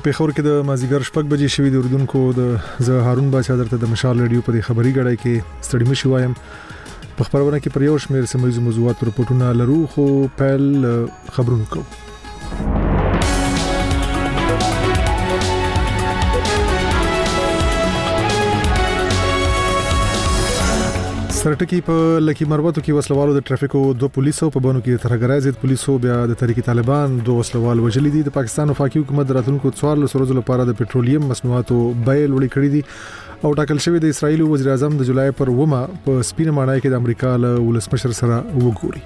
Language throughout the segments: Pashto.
پیښور کې د مازیګر شپږ بجې شوې د اردوونکو د زه هارون باچا درته د مشال رادیو په خبري غړای کې ستړي مشي وایم په خبرونه کې پر یو شمېر سیمه موضوعات رپورټونه لرو خو پیل خبرونه کوو. سرټکی په لکی مروتو کې وسلوالو د ټرافیکو دوه پولیسو په بانو کې ترهګرای ضد پولیسو بیا د تحریک طالبان دوه وسلوال وژلي دي. د پاکستان وفاقي حکومت راتلونکو 14 ورځې لپاره د پېټرولیم مصنوعاتو بیې لوړې کړې دي او ټاکل شوی د اسرایل وزیر اعظم د جولای پر 9 په سپینه ماڼۍ کې د امریکا له ولسمشر سره وګوري.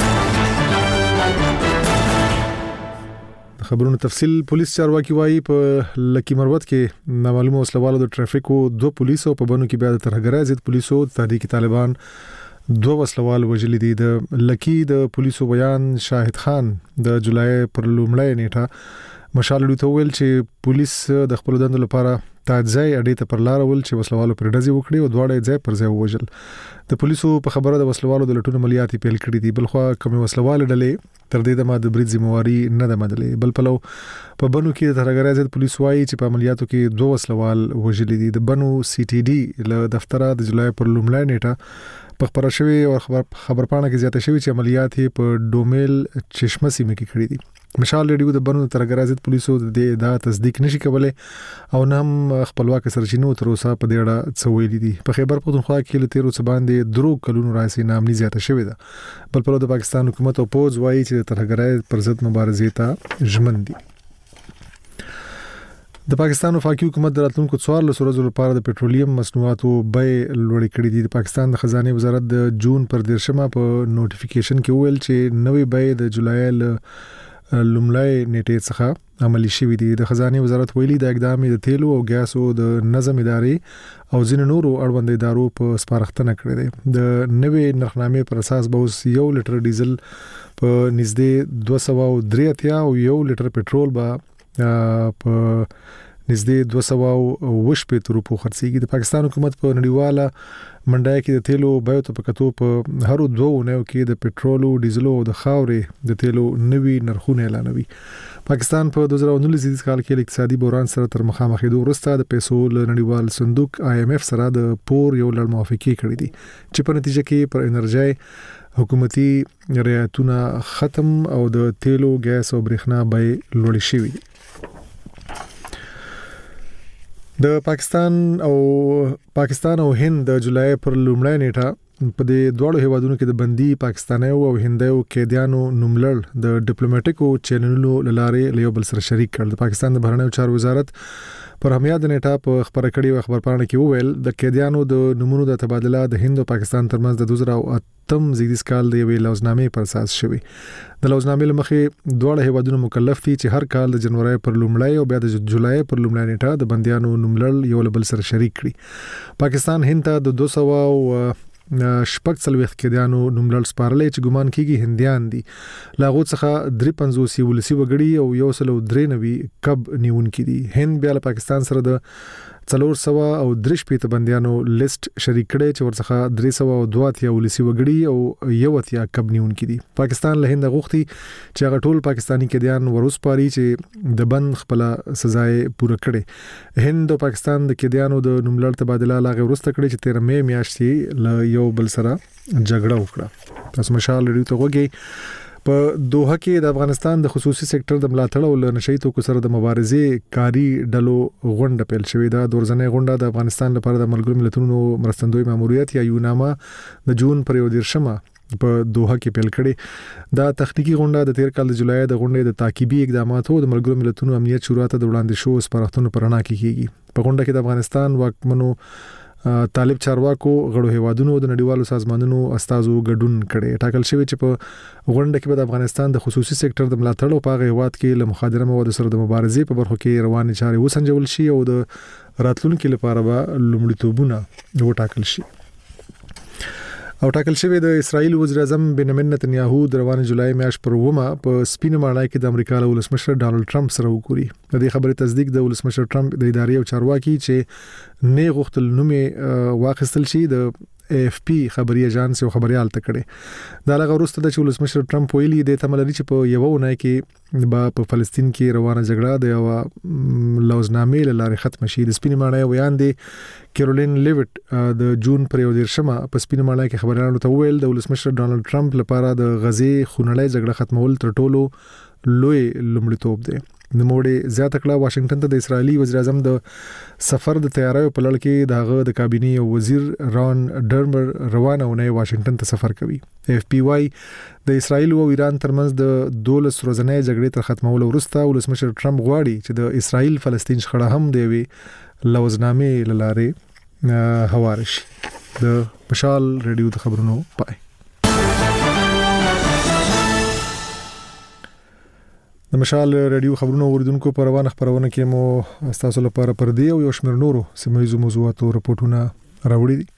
خبرونو تفصیل پولیس چارواکي وایي په لکی مروت کې نامعلومه وسلوالو د ټرافیکو دوه پولیسو په بانو کې بیا د ترهګرای ضد پولیسو تحریک طالبان دوه وسلوال وژلي دي. د لکی د پولیسو بیان شاهد خان د جولای پر لومړۍ نیټه مشال لوي ته ویل چې پولیس د خپل دندو لپاره تاځای اډې ته پر لار ول چې وسلوالو پر ډزې وکړي او دواړه ځای پر ځای وژل. د پولیسو په خبره د وسلوالو د لټون عملیاتي پیل کړې دي. بلخوا کوم وسلوال ډلې تر دې د برید ذمہواری نه ده منلې. بل پلو په بنو کې د ترهګرای ضد پولیس وایي چې په عملیاتو کې دوه وسلوال وژلي دي. د بنو سی ټي ډي له دفتره د جولای پر لومړۍ نیټه په خبره شوی او خبرپاڼه کې زیاته شوی چې عملیات په ډومیل چشمه سیمه کې کړې دي. مشال ریډیو د بنو ترهګرای ضد پولیسو د دې تصدیق نشي کولای او نه هم خپلواک سرچینو تر اوسه په دې اړه څه ویلي دي. په خیبر پختونخوا کې له 13 څخه باندې درو کلونو راځي نامني زیاته شوې ده. بل په د پاکستان حکومت او پوز وایي چې د ترهګرای پر ضد مبارزې ته ژمن دي. د پاکستان وفاقي حکومت د راتلونکو 14 ورځې لپاره د پېټرولیم مصنوعاتو بیې لوړې کړې دي. د پاکستان د خزانه وزارت د جون پر 13 په نوټیفیکیشن کې ویل چې نوې بیې د جولای لومړی نیټه څخه عملی شوې دي. د خزانه وزارت ویلي د اقدام د تیلو او ګیاسو د نظم ادارې او ځینو نورو اړوند ادارو په سپارښتنه کړې ده. د نوې نرخنامې پر اساس به اوس 1 لیټر ډیزل په نږدې 283 او 1 لیټر پټرول به په نږدې 220 روپو خرڅيږي. د پاکستان حکومت په نړیواله منډای کې د تیلو بیو ته پکتو په هر دوه ونیو کې د پټرول او ډیزل او د خاورې د تیلو نوي نرخونه اعلانوي. پاکستان په 2019 کال کې اقتصادي بحران سره تر مخامخېدو وروسته د پیسو نړیوال صندوق IMF سره د پور یو لړ موافقې کړې دي چې په نتیجه کې پر انرژي حکومتي رعایتونه ختم او د تیلو ګیس او برېښنا بیې لوړې شوې دي. د پاکستان او هند د جولای پر لومړۍ نیټه په دې دوه هیوادونو کې د بندي پاکستانیو او هندیو قیدیانو نوملړ د ډیپلوماټیکو چینلونو لاره له بل سره شریک کړ. د پاکستان د بهرنیو چارو وزارت پر همیاد نیټه په خبره کړي خبرپاڼه کې وویل د قیدیانو د نمونو د تبادله د هند او پاکستان ترمنځ د 2008 زیږدیز کال د یوې لوزنامې پر اساس شوی. د لوزنامې لمخې دوه هیوادونو مکلف دي چې هر کال د جنوري پر لومړۍ او بیا د جولای پر لومړۍ نیټه د بنديانو نوملړ یو بل سره شریک کړي. پاکستان هند ته د 200 شپږ څلوېښت قیدیانو نوملړ سپارلې چې ګمان کیږي هندیان دي. لاغو څخه 53 ولسی وګړي او 193 کب نیونکي دي. هند بیا له پاکستان سره د 400 او 300 بنديانو لیست شریک کړي چې ورڅخه 302 ولسی وګړي او 1 کب نیونکي دي. پاکستان له هند غوښتي چې هغه ټول پاکستانی قیدیان وروسپاري چې د بند خپل سزا پوره کړي. هند او پاکستان د قیدیانو د نوملړ تبادله لاغه ورسته کړي چې 13 مې میاشتې له یو بل سره جګړه وکړه. تاسو مشال لري ته وګورئ په دوحه کې د افغانستان د خصوصي سېکټر د ملاتړ او نشئی توکو سره د مبارزې کاری ډلو غونډه پیل شوې ده. د ورځنۍ غونډه د افغانستان لپاره د ملګرو ملتونو مرستندوی ماموریت یا یوناما د جون پر 13 په دوحه کې پیل کړي. دا تخنیکی غونډه د 13 کال د جولای د غونډې د تعقیبي اقداماتو د ملګرو ملتونو امنیت شورا ته د وړاندې شو سپارښتنو پر اړه کیږي. په غونډه کې د افغانستان واکمنو طالب چارواکو غړو هیوادونو د نړیوالو سازمانونو استازو ګډون کړي. ټاکل شوی چې په غونډه کې د افغانستان د خصوصي سېکټر د ملاتړ او په هیواد کې له مخدره موادو سره د مبارزې په برخو کې روانې چارې وسنجول شي او د راتلونکو لپاره به لومړیتوبونه وټاکل شي. او ټاکل شوی د اسرایل وزیر اعظم بنیامین نتنیاهو د روانې جولای میاشت پر 9 په سپینه ماڼۍ کې د امریکا له ولسمشر ډانلډ ټرمپ سره وګوري. د دې خبرې تصدیق د ولسمشر ټرمپ د ادارې او چارواکي چې نه غوښتل نومې واخیستل شي د AFP خبري اژانس او خبريال تکړه دا لغه وروسته د ولسمشر ټرمپ ویلي د تملري چې په یو ونه کې په فلسطین کې روانه جګړه د یو لوزنامې لاره ختم شي. د سپینې ماڼۍ ویان دي کیرولین لیوټ د جون پر 11 په سپینې ماڼۍ کې خبريالانو ته ویل د ولسمشر ډانلډ ټرمپ لپاره د غزي خونړۍ جګړه ختمول تر ټولو لوی لومړیتوب دی. د موړې زیاته کړه واشنگټن ته د اسرایلی وزیر اعظم د سفر د تیاریو په لړ کې دغه د کابینې وزیر ران ډرمر روانه ونه واشنگټن ته سفر کوي. AFP وايي د اسرایل او ایران ترمنځ د 12 ورځې جګړې تر ختمولو وروسته ولسمشر ټرمپ غواړي چې د اسرایل فلسطین شخړه هم دی وی لوزنامې لاره هوار شي. د مشال رادیو د خبرونو پای. د مشال رادیو خبرونو اوریدونکو په روانه خبرونه کې مو تاسو لپاره پر دی او یو شمېر نورو سیمایي موضوعاتو راپورټونه راوړي دي.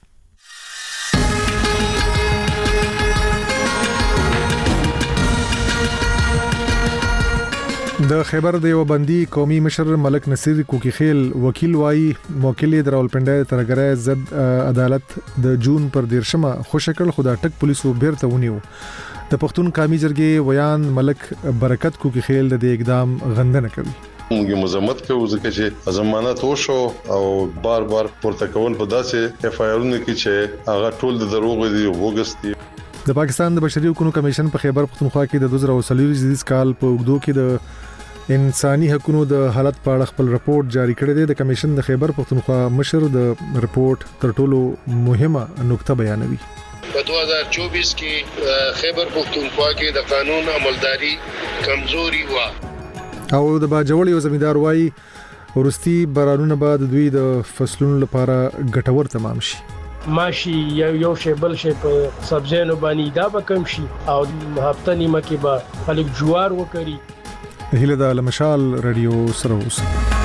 د خیبر د یو بندي قومي مشر ملک نصیر کوکیخیل وکیل وایي موکل د راولپنډای ترګره ضد عدالت د جون پر 13 خوشکل خدا ټک پولیسو بیرته ونیو. د پښتون قومي جرګې ویان ملک برکت کوکیخیل د اقدام غندنه کوي. موږ مزمت کوو ځکه چې ضمانت وشو او بار پورته کول په داسې FIR-ونه کې چې هغه ټول د دروغ دي او وګس دي. د پاکستان د بشري حقوقو کمیشن په خیبر پختونخوا کې د 2023 کال په وګړو کې د انساني حقوقو د حالت په اړه خپل راپورټ جاری کړی دی. د کمیشن د خیبر پختونخوا مشر د راپورټ تر ټولو مهمه نقطه بیانوي. په 2024 کې خیبر پختونخوا کې د قانون عملداري کمزوري و او د باجوړ یو زمیندار وایي ورستي بارانونه بعد دوی د فصلونو لپاره ګټور تمام شي. ماشي یو شی بل شی په سبزیانو باندې دا به کم شي او هفته نیمه کې به خلک جوار وکړي. هله د مشال رادیو سره اوس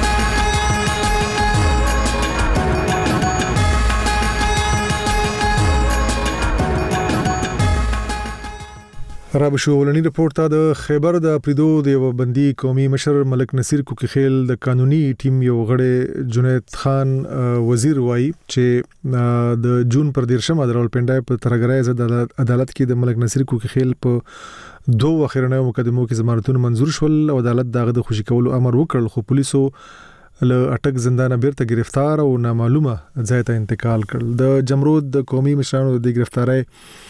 رابشو ولنی رپورټ ته د خیبر د پریدو د یو بندي قومي مشر ملک نصیر کوکیخیل د قانوني ټیم یو غړی جنید خان وزیر وایي چې د جون پر 13 د راولپنډای په ترګره ضد عدالت کې د ملک نصیر کوکیخیل په دوه اخرنۍ مقدمو کې ضمانتونه منزور شول او عدالت دغه د خوشی کولو امر وکړ خو پولیسو له اٹک زندانه بیرته گرفتار او نامعلومه ځای ته انتقال کړل. د جمرود د قومي مشرانو د گرفتاری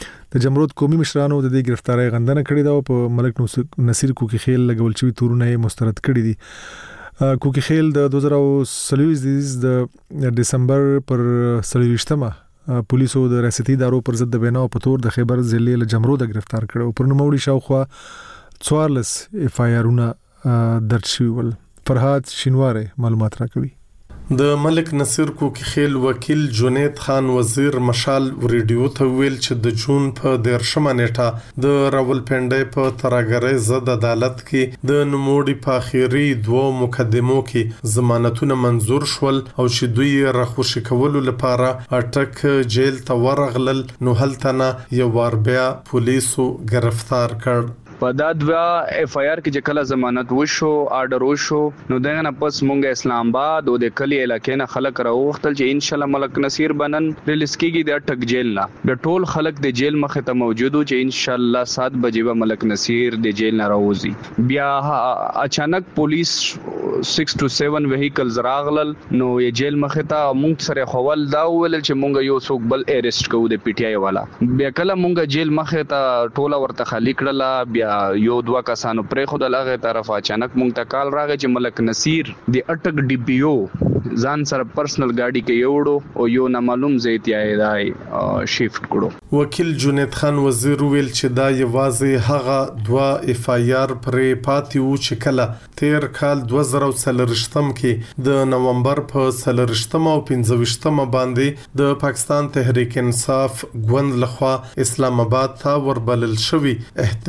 غندنه کړې ده او په ملک نصیر کوکیخیل لګول شوی تورونه مسترد کړي دي. کوکیخیل د 2023 د دسمبر پر 23 پولیسو د ریاستي ادارو پر ضد د بیناو په تور د خیبر ضلع له جمرود گرفتار کړو. پر نوموړي شاوخوا 14 FIR-ونه درج شول. فرهاد شینواره معلومات راکوي. د ملک نصیر کوکیخیل وکیل جنید خان وزیر مشال ریډیو ته ویل چې د جون په 13 نیټه د راولپنډای په ترګره ضد عدالت کې د نوموړي په اخیری دوه مقدمو کې ضمانتونه منزور شول او چې دوی راخوشي کولو لپاره اټک جیل ته ورغلل نو هلته یو وار بیا پولیسو گرفتار کړ. په دا دوا FIR کې چې کله ضمانت وشو آرډر وشو نو دغه نه پس مونږ اسلام آباد او د کلی علاقې نه خلک راوختل چې ان شاء الله ملک نصیر بنن ریلیز کیږي د اټک جیل نه. د ټول خلک د جیل مخه ته موجود چې ان شاء الله 7 بجې به ملک نصیر د جیل نه راوځي. بیا اچانک پولیس 6 to 7 وهیکلز راغلل نو یې جیل مخه ته مونږ سره خول دا ول چې مونږ یو څوک بل اریسټ کوو د PTI والا. بیا کله مونږ جیل مخه ته ټوله ورته خالی کړل بیا یو دوا کسانو پرې خود لاغه طرف اچانک مونږ ته کال راغی چې ملک نصیر د اټک DPO ځان سره پرسنل گاډي کې یوړو او یو نامعلوم ځای ته شیفت کړو. وکیل جنید خان وزیر ویل چې دا یوازې هغه دوا FIR پرې پاتې و چې کله تیر کال 2023 کې د نومبر په 23 او 25 باندې د پاکستان تحریک انصاف ګوند لخوا اسلام آباد ته وربلل شوی احتجاج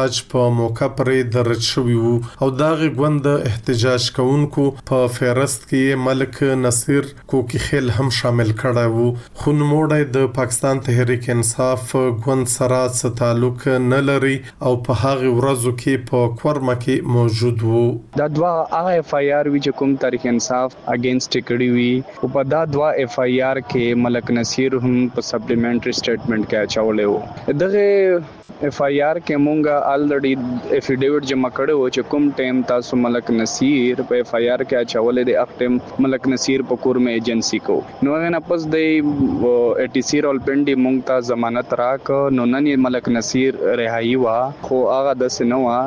احتجاج په موقع پرې درج شوی وو او دغه غوند احتجاج کوونکو په فهرست کې ملک نصیر کوکی خیل هم شامل کړه وو خو نوموړی د پاکستان تحریک انصاف غوند سره څه تعلق نه لري او په هغه ورځو کې په کورمه کې موجود وو. دا دوا اف آی آر وی چې کوم تحریک انصاف اگینسټ کړي وی او په دا دوا اف آی آر کې ملک نصیر هم په سپلیمنټری سټیټمنټ کې اچولې وو. دغه اف آی آر کې مونږه الریډي افیډیویټ جمع کړو چې کوم ټیم تاسو ملک نصیر په اف آی آر کې اچولې د اختم ملک نصیر په کور میں ایجنسی کو نو نه پس د ای ټی سی رولپنډي مونږ ته ضمانت راک نو نن ملک نصیر رهایی وا خو هغه د سنوا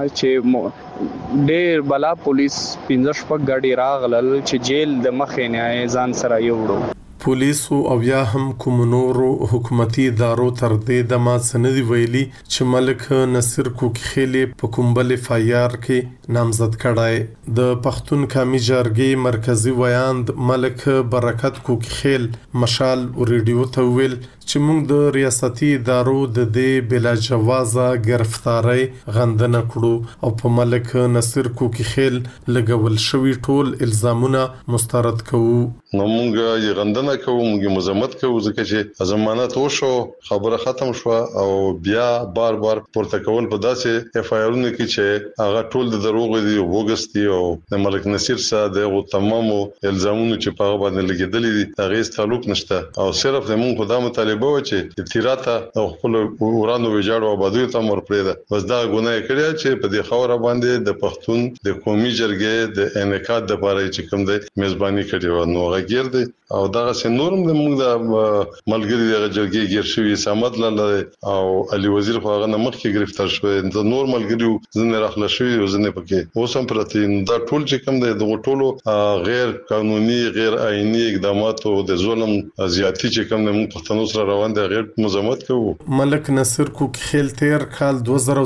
چې ډېر بلا پولیس 15 شپږ غاډي راغلل چې جیل د مخې نه ځان سره یوړو. پولیسو او یا هم کوم نورو حکومتي ادارو تر دې د ما سندي ویلي چې ملک نصیر کوکی خیل په کومبل اف آی آر کې نامزد کړای. د پښتون قومي جرګې مرکزی ویاند ملک برکت کوکی خیل مشال ریډیو ته ویل چې موږ د ریاستي ادارو د دې بلا جوازه گرفتاری غندنه کړو او په ملک نصیر کوکی خیل لګول شوی ټول الزامونه مسترد کوو. نو موږ یې غندنه کوو، موږ مزمت کوو ځکه چې ضمانت وشو، خبره ختم شو او بیا بار پورته کول په داسې اف آی آرونو کې چې هغه ټول د دروغ دي او بوګس دي او د ملک نصیر سره د تمامو الزامونو چې په هغه باندې لګیدلې دي هغه تعلق نشته او صرف د موږ خدای مطالبه و چې تیراته او خپل ورانو ویجاړو آبادی ته مر پرېده بس دا ګناه کړی چې په دې خوره باندې د پښتون د قومي جرګې د انعقاد د لپاره چې کوم دی میزبانی کړې و نو غیر دی او دغه سنورم د موږ د ملګری د جرګې غیر شوی سمات لاله او علي وزیر خو هغه مخکې گرفتار شو د نور ملګریو ځنه راخله شوی او ځنه پکې اوس هم پرته دا ټول چې کوم دی د ټولو غیر قانوني غیر آئینی اقدامات او د ظلم زیاتی چې کوم د موږ پښتنو سره روان دي غیر مزمت کوو. ملک نصیر کوکی خیل تیر کال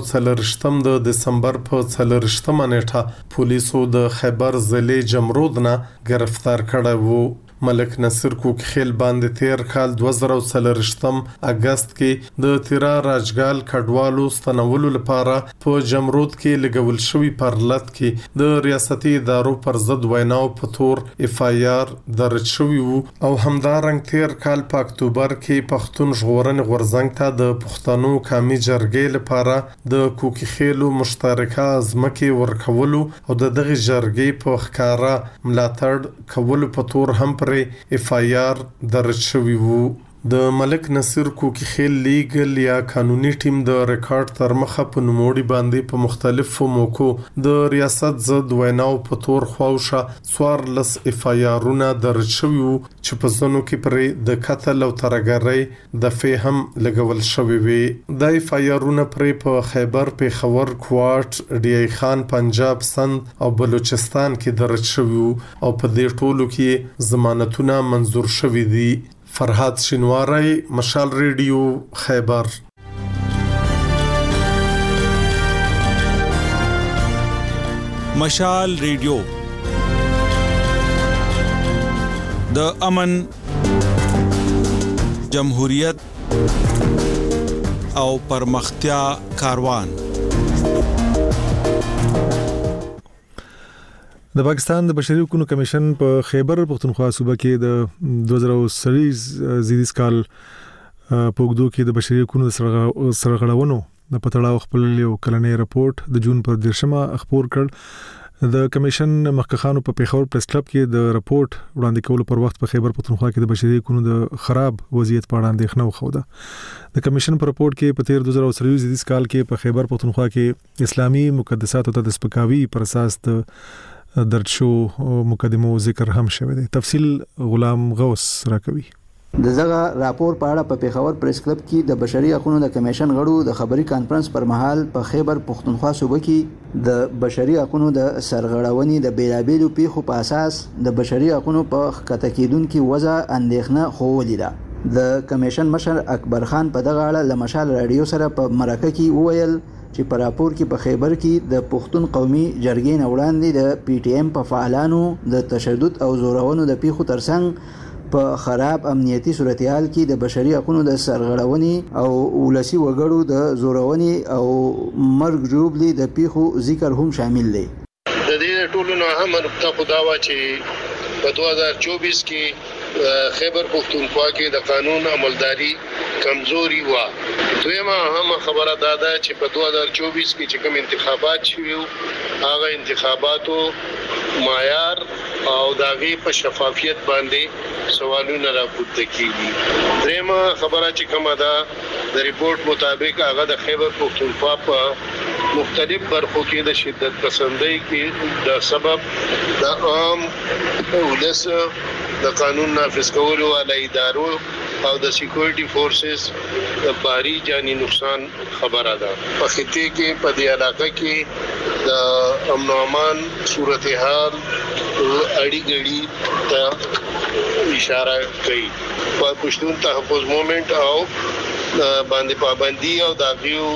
2023 د دسمبر په 4 نیټه پولیسو د خیبر ضلع جمرود نه گرفتار کړی وو. ملک نصیر کوکی خیل باندې تیر کال 2023 اگست کې د تیرا راجګال کډوالو ستنولو لپاره په جمرود کې لګول شوی پرلط کې د ریاستي ادارو پر ضد ویناو په تور اف آی آر درج شوی وو او همدارنګ تیر کال په اکتوبر کې پښتون ژغورنې غورځنګ ته د پښتنو قومي جرګې لپاره د کوکی خیلو مشترکه ځمکې ورکولو او دغه جرګې په ښکارا ملاتړ کولو په تور هم پر اف آی آر درج شوی وو. د ملک نصیر کوکی خیل لیګل یا قانوني ټیم د ریکارډ تر مخه په نوموړي باندې په مختلفو موکو د ریاست ضد ویناو په تور خواوشه 14 اف آی آرونه درج شوی وو چې په ځنو کې پر د قتل او ترګرۍ د فهم لګول شوی وي. د اف آی آرونه پر په خیبر پیښور کوټ ډی ای خان پنجاب سند او بلوچستان کې درج شوی وو او په دې ټولو کې ضمانتونه منظور شوی دي. فرحات شینواری، مشال ریډیو، خیبر. مشال ریډیو د امن، جمهوریت او پرمختیا کاروان. د پاکستان د بشري حقوقو کمیشن په خیبر پختونخوا صوبه کې د 2023 زیدیس کال پوګدو کې د بشري حقوقو سرغړونو د پټړاو خپل یو کلنې راپورټ د جون پر 10مه خبر کړ. د کمیشن مخکخانو په پیښور پریس کلب کې د راپورټ وړاندې کولو پر وخت په خیبر پختونخوا کې د بشري حقوقو د خراب وضعیت په اړه اندېښنه وښوده. د کمیشن په راپورټ کې په تیر 2023 زیدیس کال کې په خیبر پختونخوا کې اسلامي مقدساتو ته د سپکاوي پر اساس د درد شو مقدمو ذکر هم شوی دی. تفصیل غلام غوث راکوي. دغه راپور په اړه په پیښور پریس کلب کې د بشري حقوقو د کمیشن غړو د خبري کانفرنس پر مهال په خیبر پختونخوا صوبه کې د بشري حقوقو د سرغړونې د بیلابېلو پیښو په اساس د بشري حقوقو په خطا کېدونکو وضع اندېښنه خوولې ده. د کمیشن مشر اکبر خان په دغه اړه له مشال رادیو سره په مرکه کې وویل چې په راپور کې په خیبر کې د پښتون قومي جرګې نه وړاندې د پی ټی ایم په فعالانو د تشدد او زورونو د پیښو ترڅنګ په خراب امنیتي صورتحال کې د بشري حقوقو د سرغړونې او ولسی وګړو د زورونې او مرګ ژوبلي د پیښو ذکر هم شامل دی. د دې ټولو نه هم نقطه خدا وا چې په 2024 کې خیبر پختونخوا کې د قانون عملداري کمزوري و. دویمه هم خبره ده چې په 2024 کې چې کوم انتخابات شوي هغه انتخاباتو معیار او داغي په شفافیت باندې سوالونه راپورته کیږي. دریمه خبره چې کومه ده د ریپورت مطابق هغه د خیبر پختونخوا په مختلف برخو کې د شدت پسندۍ کې د سبب د عام ولس د قانون نافذ کولو علی ادارو او د سکیورټي فورسز د باری جانی نقصان خبره ده. په خطې کې په دې علاقه کې د امن او امان صورتحال اړیګړي ته اشاره کوي. په پښتون تحفظ موومېنټ او باندې پابندي او داغیو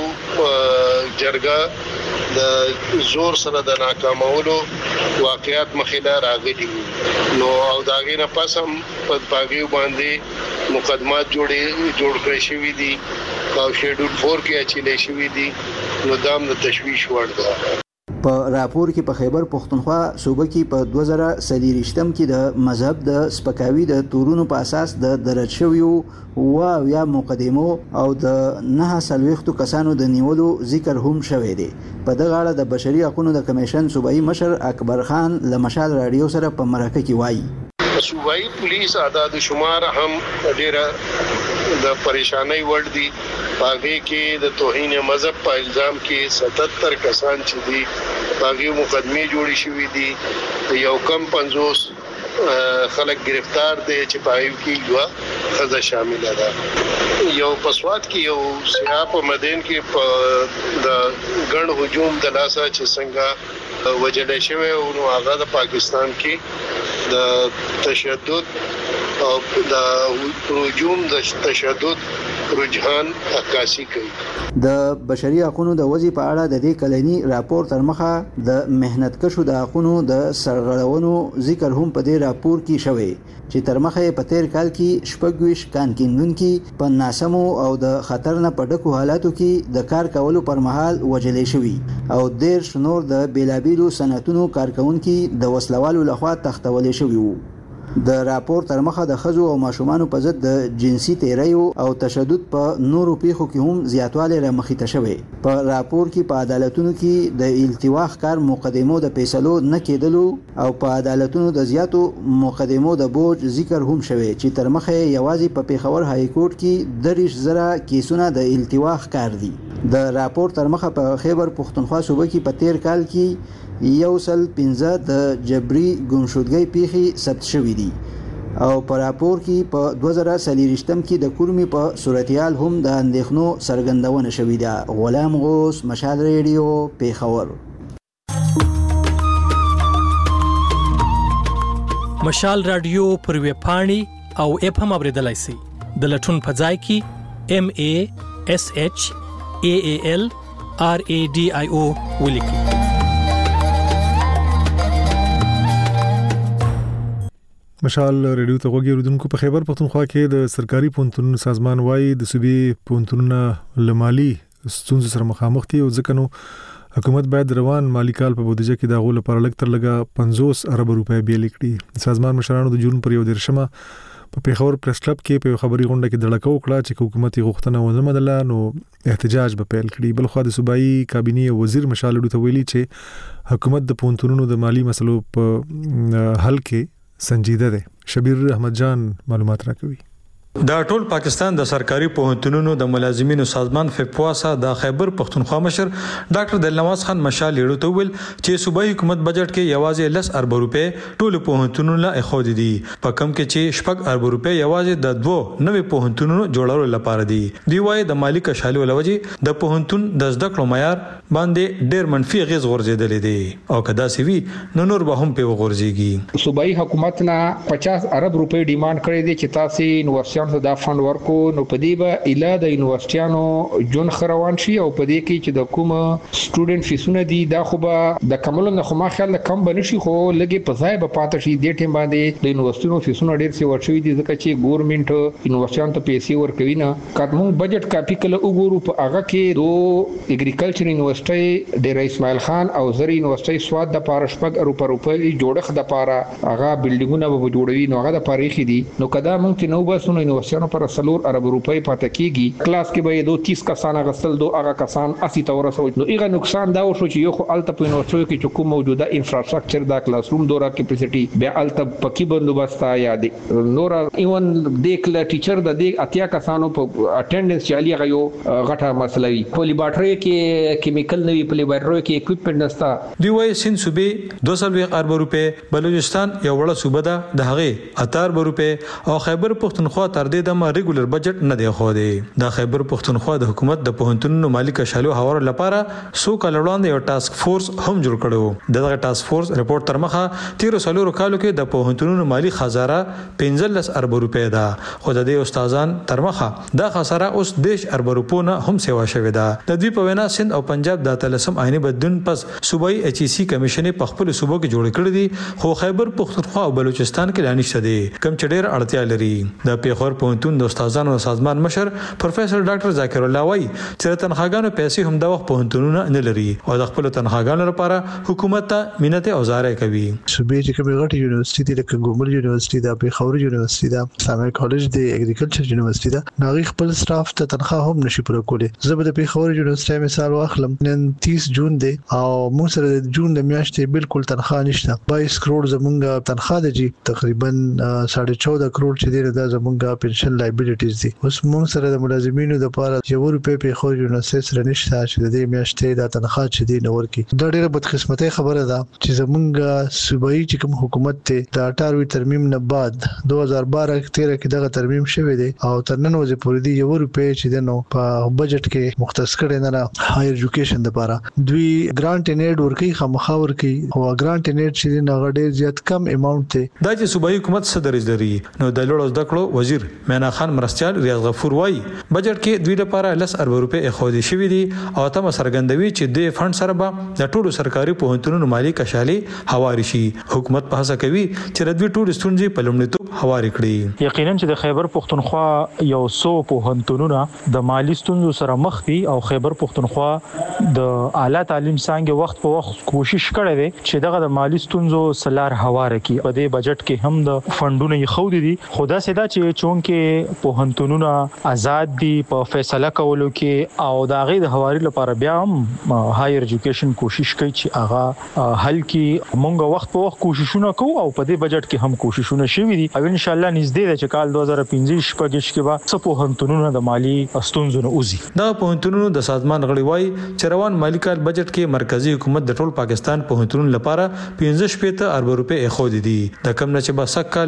جرګه د زور سره د ناکامولو واقعیت مخېله راغلي نو او داغینه پس هم په باغیو باندې مقدمات جوړ کړی شوی دي او شیډول 4 کې اچولې شوی دي نو دام د تشویش وړ ده. په راپور کې په خیبر پختونخوا صوبه کې په 2023 کې د مذهب د سپکاوي د تورونو په اساس د درج شویو یا مقدمو او د 9 کسانو د نیولو ذکر هم شوی دی. په دغه اړه د بشري حقوقو د کمیشن صوبایي مشر اکبر خان له مشال رادیو سره په مرکه کې وایي صوبایي پولیس اعداد شمار هم ډېر د پریشانۍ وړ دي. باغی کې د توهین مذهب په الزام کې 77 کسان چې دي باغی مقدمه جوړې شوې دي. یو کم 50 خلک گرفتار دي چې پایو کې یو خزه شامل ده. یو پسوات کې یو سیاه په مدین کې په د ګڼ هجوم د لاسه چې څنګه وجلې شوی او نو هغه د پاکستان کې د تشدد او د هجوم د تشدد رجحان عکاسي کوي. د بشري حقوقو د وضع په اړه د دې کلنی راپور تر مخه د مهنت کشو د حقوقو د سرغړونو ذکر هم په دې راپور کې شوی چې تر مخه په تیر کال کې شپږويش کان کیندونکو په ناسمو او د خطر نه پډکو حالاتو کې د کار کولو پر مهال وجلې شوی او ډیر شنور د بیلابیلو صنعتونو کارکونکو د وسلوالو لخوا تختولې شوی وو. د راپور تر مخه د خزو او ماشومان په ضد د جنسي تیریو او تشدد په نورو پیښو کې هم زیاتوالی رامخې ته شوی. په راپور کې په عدالتونو کې د التواء ښکار مقدمو د فیصلو نه کېدلو او په عدالتونو د زیاتو مقدمو د بوج ذکر هم شوی چې تر مخه یوازې په پیښور های کورټ کې 30,000 کیسونه د التواء ښکار دي. د راپور تر مخه په خیبر پختونخوا صوبه کې په تیر کال کې 115 د جبري ګمشدګۍ پیښې ثبت شوې دي او په راپور کې په 2023 کې د کورمي په صورتحال هم د اندېښنو څرګندونه شوې ده. غلام غوث، مشال ریډیو، پیښور. مشال رادیو پر ویب پاڼې او اپ هم اوریدلای شئ. د لټون په ځای کې MASHALRADIO ولیکئ. مشال ریډیو ته غوږی اوریدونکو په خیبر پختونخوا کې د سرکاري پونتونو سازمان وايي د صوبې پونتونو لمالي ستونزې سره مخامخ دي او ځکه نو حکومت باید روان مالی کال په بودیجه کې د غول لپاره لګ تر لګا 50 ارب روپۍ بیل کړي. سازمان مشرانو د جون پر 13 په پیښور پریس کلب کې په خبري غونډه کې دړکه وکړه چې حکومتي غوښتنه ونه منله نو احتجاج به پیل کړي. بل خو د صوبایي کابینه وزیر مشال ډو ته ویلي چې حکومت د پونتونو د مالی مسلو په حل کې سنجیده ده. شبیر احمد جان معلومات راکوي. د ټول پاکستان د سرکاري پوهنتونونو د ملازمینو سازمان فپواسا د خیبر پختونخوا مشر ډاکټر دلنواز خان مشال لیړو ته ویل چې صوبایي حکومت بجټ کې یوازې 10 ارب روپۍ ټول پوهنتونونو له اخود دي په کم کې چې 6 ارب روپۍ یوازې د 2 نوې پوهنتونونو جوړولو لپاره دي. دی وايي د مالی کشالو لوجې د پوهنتون د زده کړو معیار باندې ډېر منفي غیز غورځیدل دي او کدا سی وی نور به هم په غورځيږي. صوبایي حکومت نه 50 ارب روپۍ ډیماند کړې دي چې تاسو یونیورسيټي یونیورسيټانو ته دا فند ورکو نو په دې به اله د یونیورسيټانو جون خروان شي او په دې کې چې د کوم سټوډنټ فیسونه دي دا خو به د کمل نه خو ما خیال کم بنشي خو لګي په ځای به پاتې شي د ټیم باندې د یونیورسيټونو فیسونه ډیر سی ورشوي دي ځکه چې ګورنمنت یونیورسيټانو ته پیسې ورکوي نه کارمون بجټ کاپی کله وګورو په هغه کې دو اګریکلچر یونیورسيټي ډیر اسماعیل خان او زری یونیورسيټي سواد د پاره شپږ روپۍ جوړخ د پاره هغه بلډینګونه به جوړوي نو هغه د پاره دي نو کدا مونږ ته نو بسونو یونیورسيټانو پر سلور ارب روپۍ پاتې کیږي کلاس کې به 30 کسان غسل دو هغه کسان 80 تورسو نو ایغه نقصان دا وشو چې یو خو الته په یونیورسيټي کې کوم موجوده انفراستراکچر دا کلاس روم دورا کیپاسټي بیا الته پکی بندوبست یا دي نور ایون د کلا ټیچر د اتیا کسانو په اټینډنس چالي غيو غټه مسله وي په لیبارټری کې کیمیکل نوي په لیبارټری کې اکوپمنټ نستا دی وای سین صوبې 200 ارب روپے بلوچستان یو وړه صوبه ده د هغه 80 روپے او خیبر پختونخوا تر دې د ریګولر بجټ نه دی خو دی د خیبر پختونخوا د حکومت د پوهنتونونو مالی کشالو حواله لپاره سو کال وړاندې یو ټاسک فورس هم جوړ کړو دغه ټاسک فورس رپورت تر مخه 13 کالو کې د پوهنتونونو مالی خزانه 15 ارب روپے ده خو د دې استادان تر مخه دا خساره اوس 10 ارب روپو نه هم سیوا شوې ده د دوی په وینا سند او پنجاب د تلسم عیني بدون پس صوبایي ایچ ای سی کمیشن په خپل صوبو کې جوړ کړی دي خو خیبر پختونخوا او بلوچستان کې لانی شته دي کم چډیر اړتیا لري د پیښور پوهنتون د استادانو سازمان مشر پروفیسور ډاکټر ذاکر الله وای چې تنخواګانو پیسې هم د وخت پوهنتونونه نه لري او د خپل تنخواګانو لپاره حکومت ته مينته اوزاره کوي صوبې چې کومه غټ یونیورسيټي د ګومل یونیورسيټي د پیښور یونیورسيټي د سامي کالج د اګریکلچر یونیورسيټي د ناغي خپل سټاف ته تنخواه هم نشي پوره کولی زه به د پیښور یونیورسيټي مثال واخلم نن 30 جون دی او موږ سره د جون د میاشتې بالکل تنخواه نشته 22 کروڑ زمونږه تنخواه دی تقریبا 14.5 کروڑ چې دی د زمونږه پنشن لایبیلیټیز دي اوس موږ سره د ملازمینو د لپاره یو روپې پیښور یونیورسيټي سره نشته چې د میاشتې د تنخواه چې دی نور کی دا ډیره بدقسمتي خبره ده چې زمونږه صوبایي چې کوم حکومت ته د 18 ترمیم نه بعد 2012-13 کې دغه ترمیم شوی دی او تر نن ورځې پورې دی یو روپې چې دنو په بجټ کې مختص کړي نه هایر ایجوکیشن لپاره دوی ګرانټ ان ایډ ورکي خامخا ورکي او ګرانټ ان ایډ چې نه غډیر زیات کم اماونټ ته دا چې صوبایي حکومت صدر لري نو د لوړ زده کړو وزیر مینا خان مرستيال ریاض غفور وای بجټ کې دوی لپاره 10 ارب روپے اخودي شوی دي او تم سرګندوي چې د فند سره به د ټولو سرکاري پوهنتونونو مالی کشالي حواله شي حکومت په هڅه کوي چې د دوی ټول ستونزې په لومړیتوب حواله کړي یقینا چې د خیبر پختونخوا یو څو پوهنتونونه د مالی ستونزو سره مخ دي او خیبر پختونخوا د اعلی تعلیم څنګه وخت په وخت کوشش کړي دي چې دغه د مالی ستونزو سلار حواله کړي په دې بجټ کې هم د فندونو یې خو دي خدا سدا چې چونکه پوهنتونونه آزاد دي په فیصله کولو کې او د هغه د حواله لپاره بیا هم هایر ایجوکیشن کوشش کوي چې هغه حل کې مونږ وخت په وخت کوششونه کوو او په دې بجټ کې هم کوششونه شوي دي او ان شاء الله نږدې ده چې کال 2015 شپږ کې به څه پوهنتونونه د مالی ستونزو نه اوزي دا پوهنتونونو د سازمان غړي وای چې روان مالی کال بجټ کې مرکزی حکومت د ټول پاکستان پوهنتونونو لپاره 15 ارب روپے اخودي دي د کم نه چې به سکه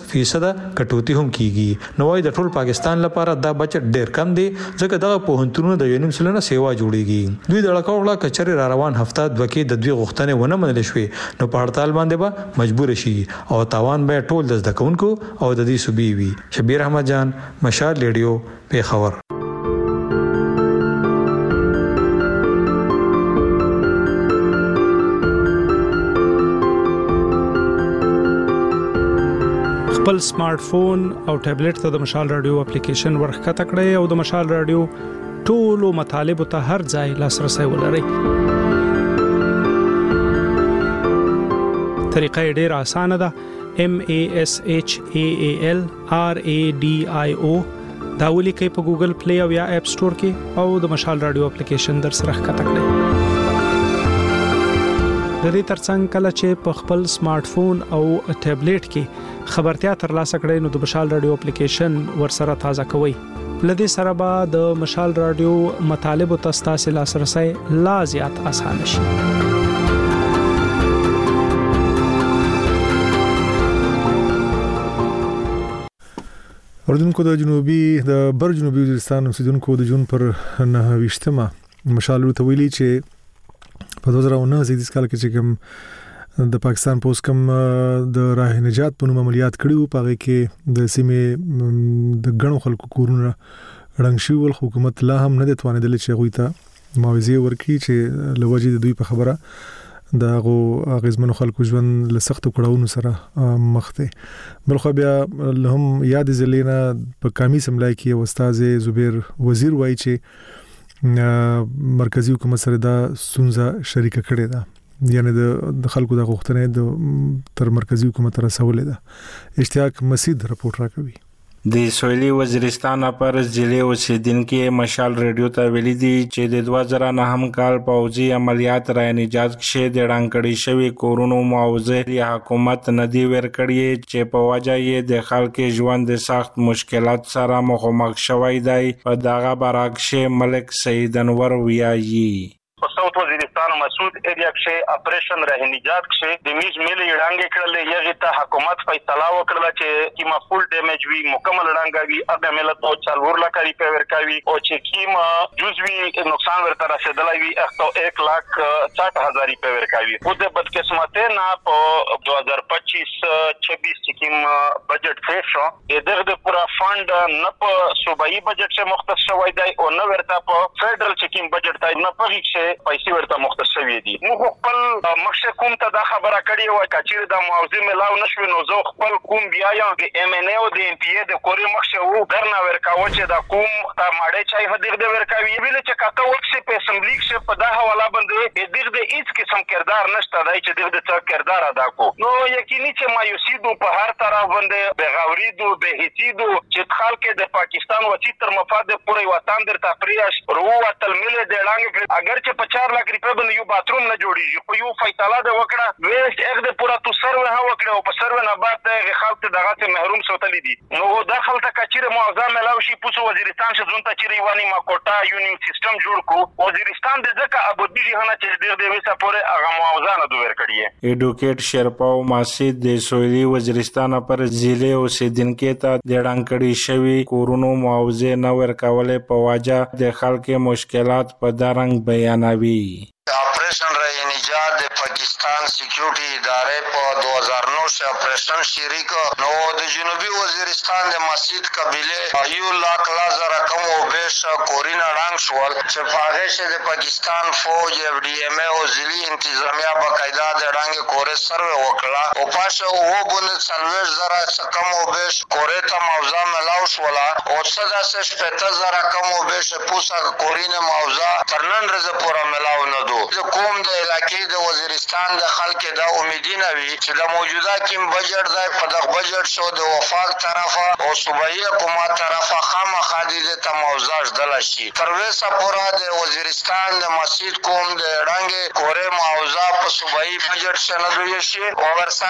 10% کټوتی هم کیږي نو وای د ټول پاکستان لپاره دا بجټ ډیر کم دی ځکه دا پوهنتونونو د یونیم سلنه سیوا جوړیږي دوی د لکوړه کچري را روان هفته دوکې د دوی غوښتنې ونه منل شوې نو په هړتال باندې به مجبور شي او تاوان به ټول د ځدکونکو او د دې صوبې وي شبیر احمد جان مشال ریډیو پیښور خپل سمارټ فون او ټابلیټ ته د مشال رادیو اپلیکیشن ورخکته کړئ او د مشال رادیو ټولو مطالب ته هر ځای لاسرسي ولرئ طریقه ډیر اسانه ده MASHAAL RADIO دا ولیکئ په ګوګل پلی او یا اپ سٹور کې او د مشال رادیو اپلیکیشن در سره ښکته کړئ د دې ترڅنګ کله چې په خپل سمارټ فون او ټابلیټ کې خبرتیا ترلاسه کړئ نو د مشال رادیو اپلیکیشن ورسره تازه کوئ لدې سره به د مشال رادیو مطالب او تاسو لاسرسي لا زیات اسانه شي اوردونکو د بر جنوبي وزیرستان اوسیدونکو د جون پر 9 مشال ته ویلي چې په 2019 کال کې چې کوم د پاکستان پوس کم د راه نجات په نوم عملیات کړیو پاره کې د سیمې د غنو خلکو کورونه رنګ شول. حکومت لا هم نه توانیدل چې غوي ته معاوضه ورکړي چې لوجې د دوی په خبره دا غو غزمنو خلکو ژوند له سخت کړهونو سره مخ ته. بلخو بیا هم یاد زلینا په کامی سملای کې استاد زبیر وزیر وایي چې مرکزی حکومت سره دا سونزه شریکه کړې ده، یعنی د خلکو د غوښتنې د تر مرکزی حکومت رسولې ده. اشتیاق مسعود رپورټ راکوي. د سویلي وزیرستان پر ضلع اوسیدونکو مشال ریډیو ته ویلي دي چې د 2009 کال پوځي عملیات را نجات کې د ډانګړی شوی کورونو معاوضه یا حکومت ندی ورکړي چې په وجه یې د خلکو ژوند د سخت مشکلات سره مخامخ شوی دی. په دغه برعکس ملک سید انور ویایي صوت وزیرستان مسعود ایریا کې اپریشن راه نجات کې د میج ملي ډانګې کړلې یغه ته حکومت فیصله وکړه چې کیما فول ډیمیج وی مکمل ډانګاوي اګه ملت او 4 لک ریپیر کوي او چې کیما جزوی نقصان ورته رسیدلای وي 1,60,000 ریپیر کوي. خو د بدقسمته نه په 2025-26 چې کیم بجټ فیس شو دغه پورا فند نه په صوبایي بجټ څخه مختص شوی دی او نه ورته په فدرال چې کیم بجټ ته نه پغی پیسې ورته مختص شوی دي. نو خپل مخشه کوم ته دا خبره کړې و چې د معاوضه ملاو نشو نو زه خپل کوم بیا یا د ام ان ای او د ام پی ای د کوري مخشه وو درنه ورکاو چې دا کوم تا ماړې چای هدیغ د ورکاوي ویل چې کاته وکسه په اسمبلی کې په دا حواله باندې دغه د هیڅ قسم کردار نشته دی چې دغه څه کردار ادا کو. نو یقیني چې مایوسی دو په هر طرف باندې بغاوری دو بهتی دو چې خلک د پاکستان وچی تر مفاد پورې وطن در تفریش رو وتل مل د لاندې اگر چې 4 لک روپے باندې یو باتروم نه جوړیږي خو یو فیصله د وکړه ویسټ اګ د پورا تو سرو ها وکړه او په سرو نه بعد د خلک دغه ته محروم سوتلی دي. نو داخل ته کچره معاوضه ملاوي شي پوسو وزیرستان څخه ځون ته چیرې وانی ما کوټا یونین سیستم جوړ کو وزیرستان د ځکه ابودی جهانه چې د وسه پورې هغه معاوضه نه دوی ورکړي. ایډوکیټ شرپاو ماسید د سویلي وزیرستان پر ضلع اوسیدونکو ته د ډانګړی شوی کورونو معاوضه نه ورکولې په واجه د خلکو مشکلات په دارنګ بیانوي. Operation रही निजात पाकिस्तान सिक्योरिटी इदारे पर 2009 से ऑपरेशन शरीक नो जनूबी वजीरिस्तान दे मस्जिद कबीले आयु लाख लाजर रकम ओ बेश कोरिना डांग शवल चफागे से दे पाकिस्तान फौज एफडीएमए ओ जिली इंतजामिया बकायदा दे डांग कोरे सर्वे वकला ओ पाशे ओ बुने सलवेश जरा कम ओ बेश कोरे ता मौजा मलाउश वला ओ सदा से 70,000 रकम ओ बेश पूसा कोरिने मौजा तरनन रजे पूरा मलाउ न दो कोम د علاقې د وزیرستان د خلک د امیدینه وی چې د موجوده کیم بجټ د پدغ بجټ شو د وفاق طرفه او صوبایي حکومت طرفه خامخا د تموزاج دلشي تر وسه پورا د وزیرستان د مسجد کوم د رنګ کوره معاوضه په صوبایي بجټ شنه دوی شي او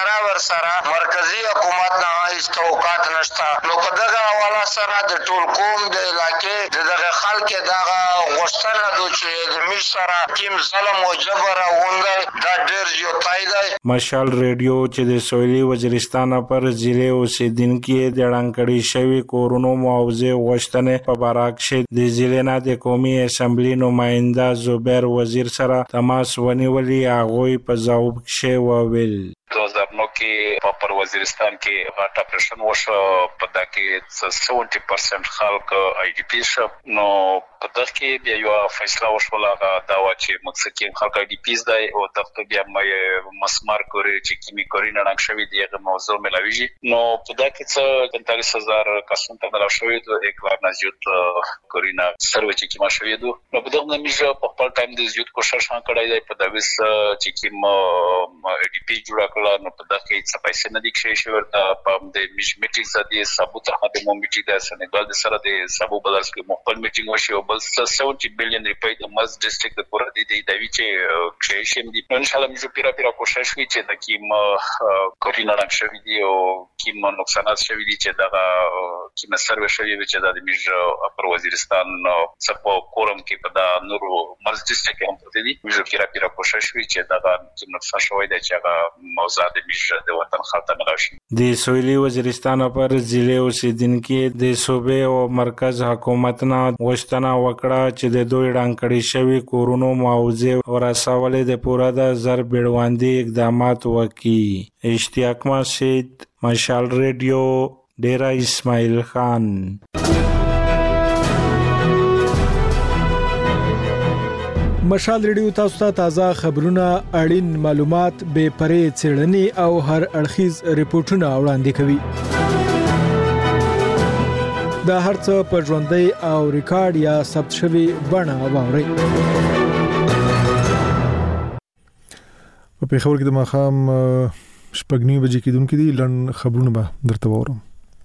ورسره مرکزی حکومت نه هیڅ توقعات نشته. نو په دغه حواله سره د ټول قوم د علاقې دغه خلک دغه غوښتنه دوی چې د مش سره کیم ظلم او جبر اونده دا ډیر زیاتای دی. مشال ریډیو چې د سویلي وزیرستان پر ضلع اوسیدونکو د ډانګړی شوی کورونو معاوضه غوښتنې په برعکس د ضلع نه د قومي اسمبلی نماینده زبیر وزیر سره تماس ونیولې هغه په ځواب کې وویل 2009 کې پر وزیرستان کې غټ اپریشن وشو په دغه 70% خلک آی ډی پی شو. نو په دغه کې بیا یو فیصله وشوله دا و چې مکسکین خلک آی ډی پیز دی او دغه بیا مسمار کوي چې کیمی کوي نه نقش شوی دی هغه موضوع ملاویږي. نو په دغه کې څه 45,000 کسان ته ملاو شوی دی یک بار نزیوت کورینا سروي چې کیما شوی دی. نو په دغه نمیجه په خپل ټایم د زیوت کوشش کړی دی په دغه چې کیم آی ډی پی جوړ نو په دغه کې څه پیسې نه دي کښې شوی ورته په د میټینګ زدي ثبوت راځي مو میټینګ د سنګال د سره د سبو بدل کې مخکل میټینګ وشي او بل 70 بلین روپۍ د مز ډیسټریکټ د پوره د دوی چې کښې شم دي. ان شاء الله موږ پیرا کوشش وکړو چې د کیم کورینا رنګ شوی دی او کیم نقصانات شوی دي چې دغه کیم سروي شوی دی چې د میج پر وزیرستان څخه کورم کې په دا نورو مز ډیسټریکټ هم پته دي. موږ پیرا کوشش وکړو چې دغه کیم نقصان شوی دی چې هغه د سویلي وزیرستان پر ضلع اوسیدونکو د صوبې او مرکز حکومت نه غوښتنه وکړه چې د دوی ډانګړی شوی کورونو معاوضه ورسولې د پوره د زر بیړواندي اقدامات وکي. اشتیاق مسجد، مشال ریډیو، ډیرا اسماعیل خان. مشال ریډیو تاسو ته تازه خبرونه، اړین معلومات، بے پرې څېړنې او هر اړخیز ریپورتونه وړاندې کوي. دا هرڅه په ژوندۍ او ریکارډ یا ثبت شوی بڼه واورئ. په پیښور کې د ماښام 8:30 بجې کېدونکې دي. لړن خبرونه به درته واورم.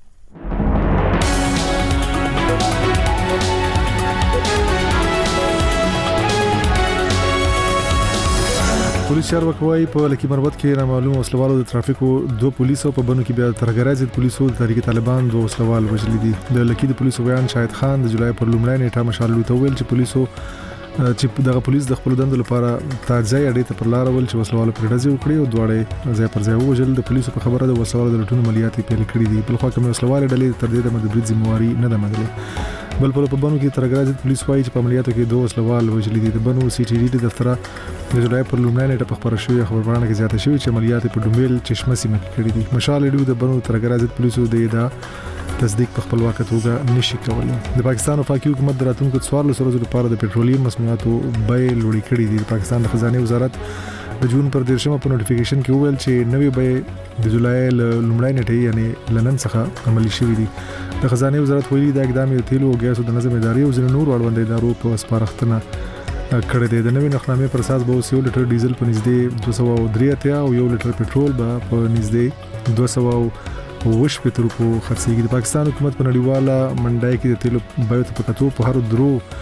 پولیس چارواکي په لکی مربوط کې نامعلوم وسلوالو د ترافیکو 2 پولیسو په بنو کې بیا ترګرای ضد پولیسو د تحریک طالبان 2 وسلوال وژلي دي. د لکی د پولیسو بیان شاهد خان د جولای پر لومړۍ نیټه مشال ته ویل چې پولیسو دغه پولیس د خپل دندو لپاره تاجای اړې ته پر لار ول چې وسلوالو پر ډزې وکړي او دواړه ځای پر ځای وژل. د پولیسو په خبره د وسلوالو د لټون عملیات پیل کړي دي. بل خو کوم وسلوال ډلې تر دې د مدبرید ذمہواری نه ده منلې. بل په بنو کې ترګرای ضد پولیس وايي چې په عملیاتو کې 2 وسلوال وژلي دي. د بنو سی ټي ډي د دفتر د جولای پر لومړۍ نیټه په خبره شوې خبرونه کې زیاته شوې چې عملیات په ډومبل چشمه سیمه کې کړي دي. مشال ریډیو د بنو ترګرای ضد پولیسو د ادعا تصدیق په خپل وخت توګه نشي کولای. د پاکستان وفاقي حکومت د راتلونکو 14 ورځو لپاره د پېټرولیم مصنوعاتو بیې لوړې کړې دي. د پاکستان د خزانه وزارت د جون پر 13 په نوټیفیکیشن کې وویل چې نوې بیې د جولای لومړۍ نیټه یعنی لنن څخه عملي شوې دي. د خزانه وزارت ویلي دا اقدام یو تیلو او ګیسو د نظم ادارې او ځینو نور اړوند ادارو په سپارښتنه کړی دی. د نوې نرخنامې پر اساس به 1 لیټر ډیزل په نږدې 283 او 1 لیټر پټرول به په نږدې 200 روپو خرڅېږي. د پاکستان حکومت په نړیواله منډای کې د تیلو بیو ته پکاتو په هر 2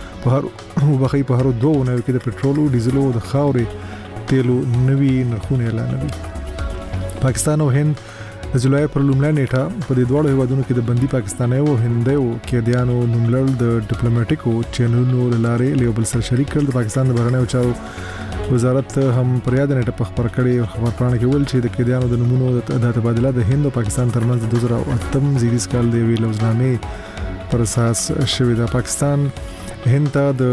نوو کې د پټرول او ډیزل او د خاورې تیلو نوي نرخونه اعلانوي. پاکستان او هند د جولای پر لومړۍ نیټه په دې دوه هیوادونو کې د بندي پاکستانیو او هندیو قیدیانو نوملړ د ډیپلوماټیکو چینلونو لارې له بل سره شریک کړ. د پاکستان د بهرنیو چارو وزارت هم پر یاد نیټه په خبر کړي خبرپاڼه کې ویل چې د قیدیانو د نمونو د تبادله د هند او پاکستان ترمنځ د 2008 زیږدیز کال د ویل لوزنامې پر اساس شوې ده. پاکستان هند ته د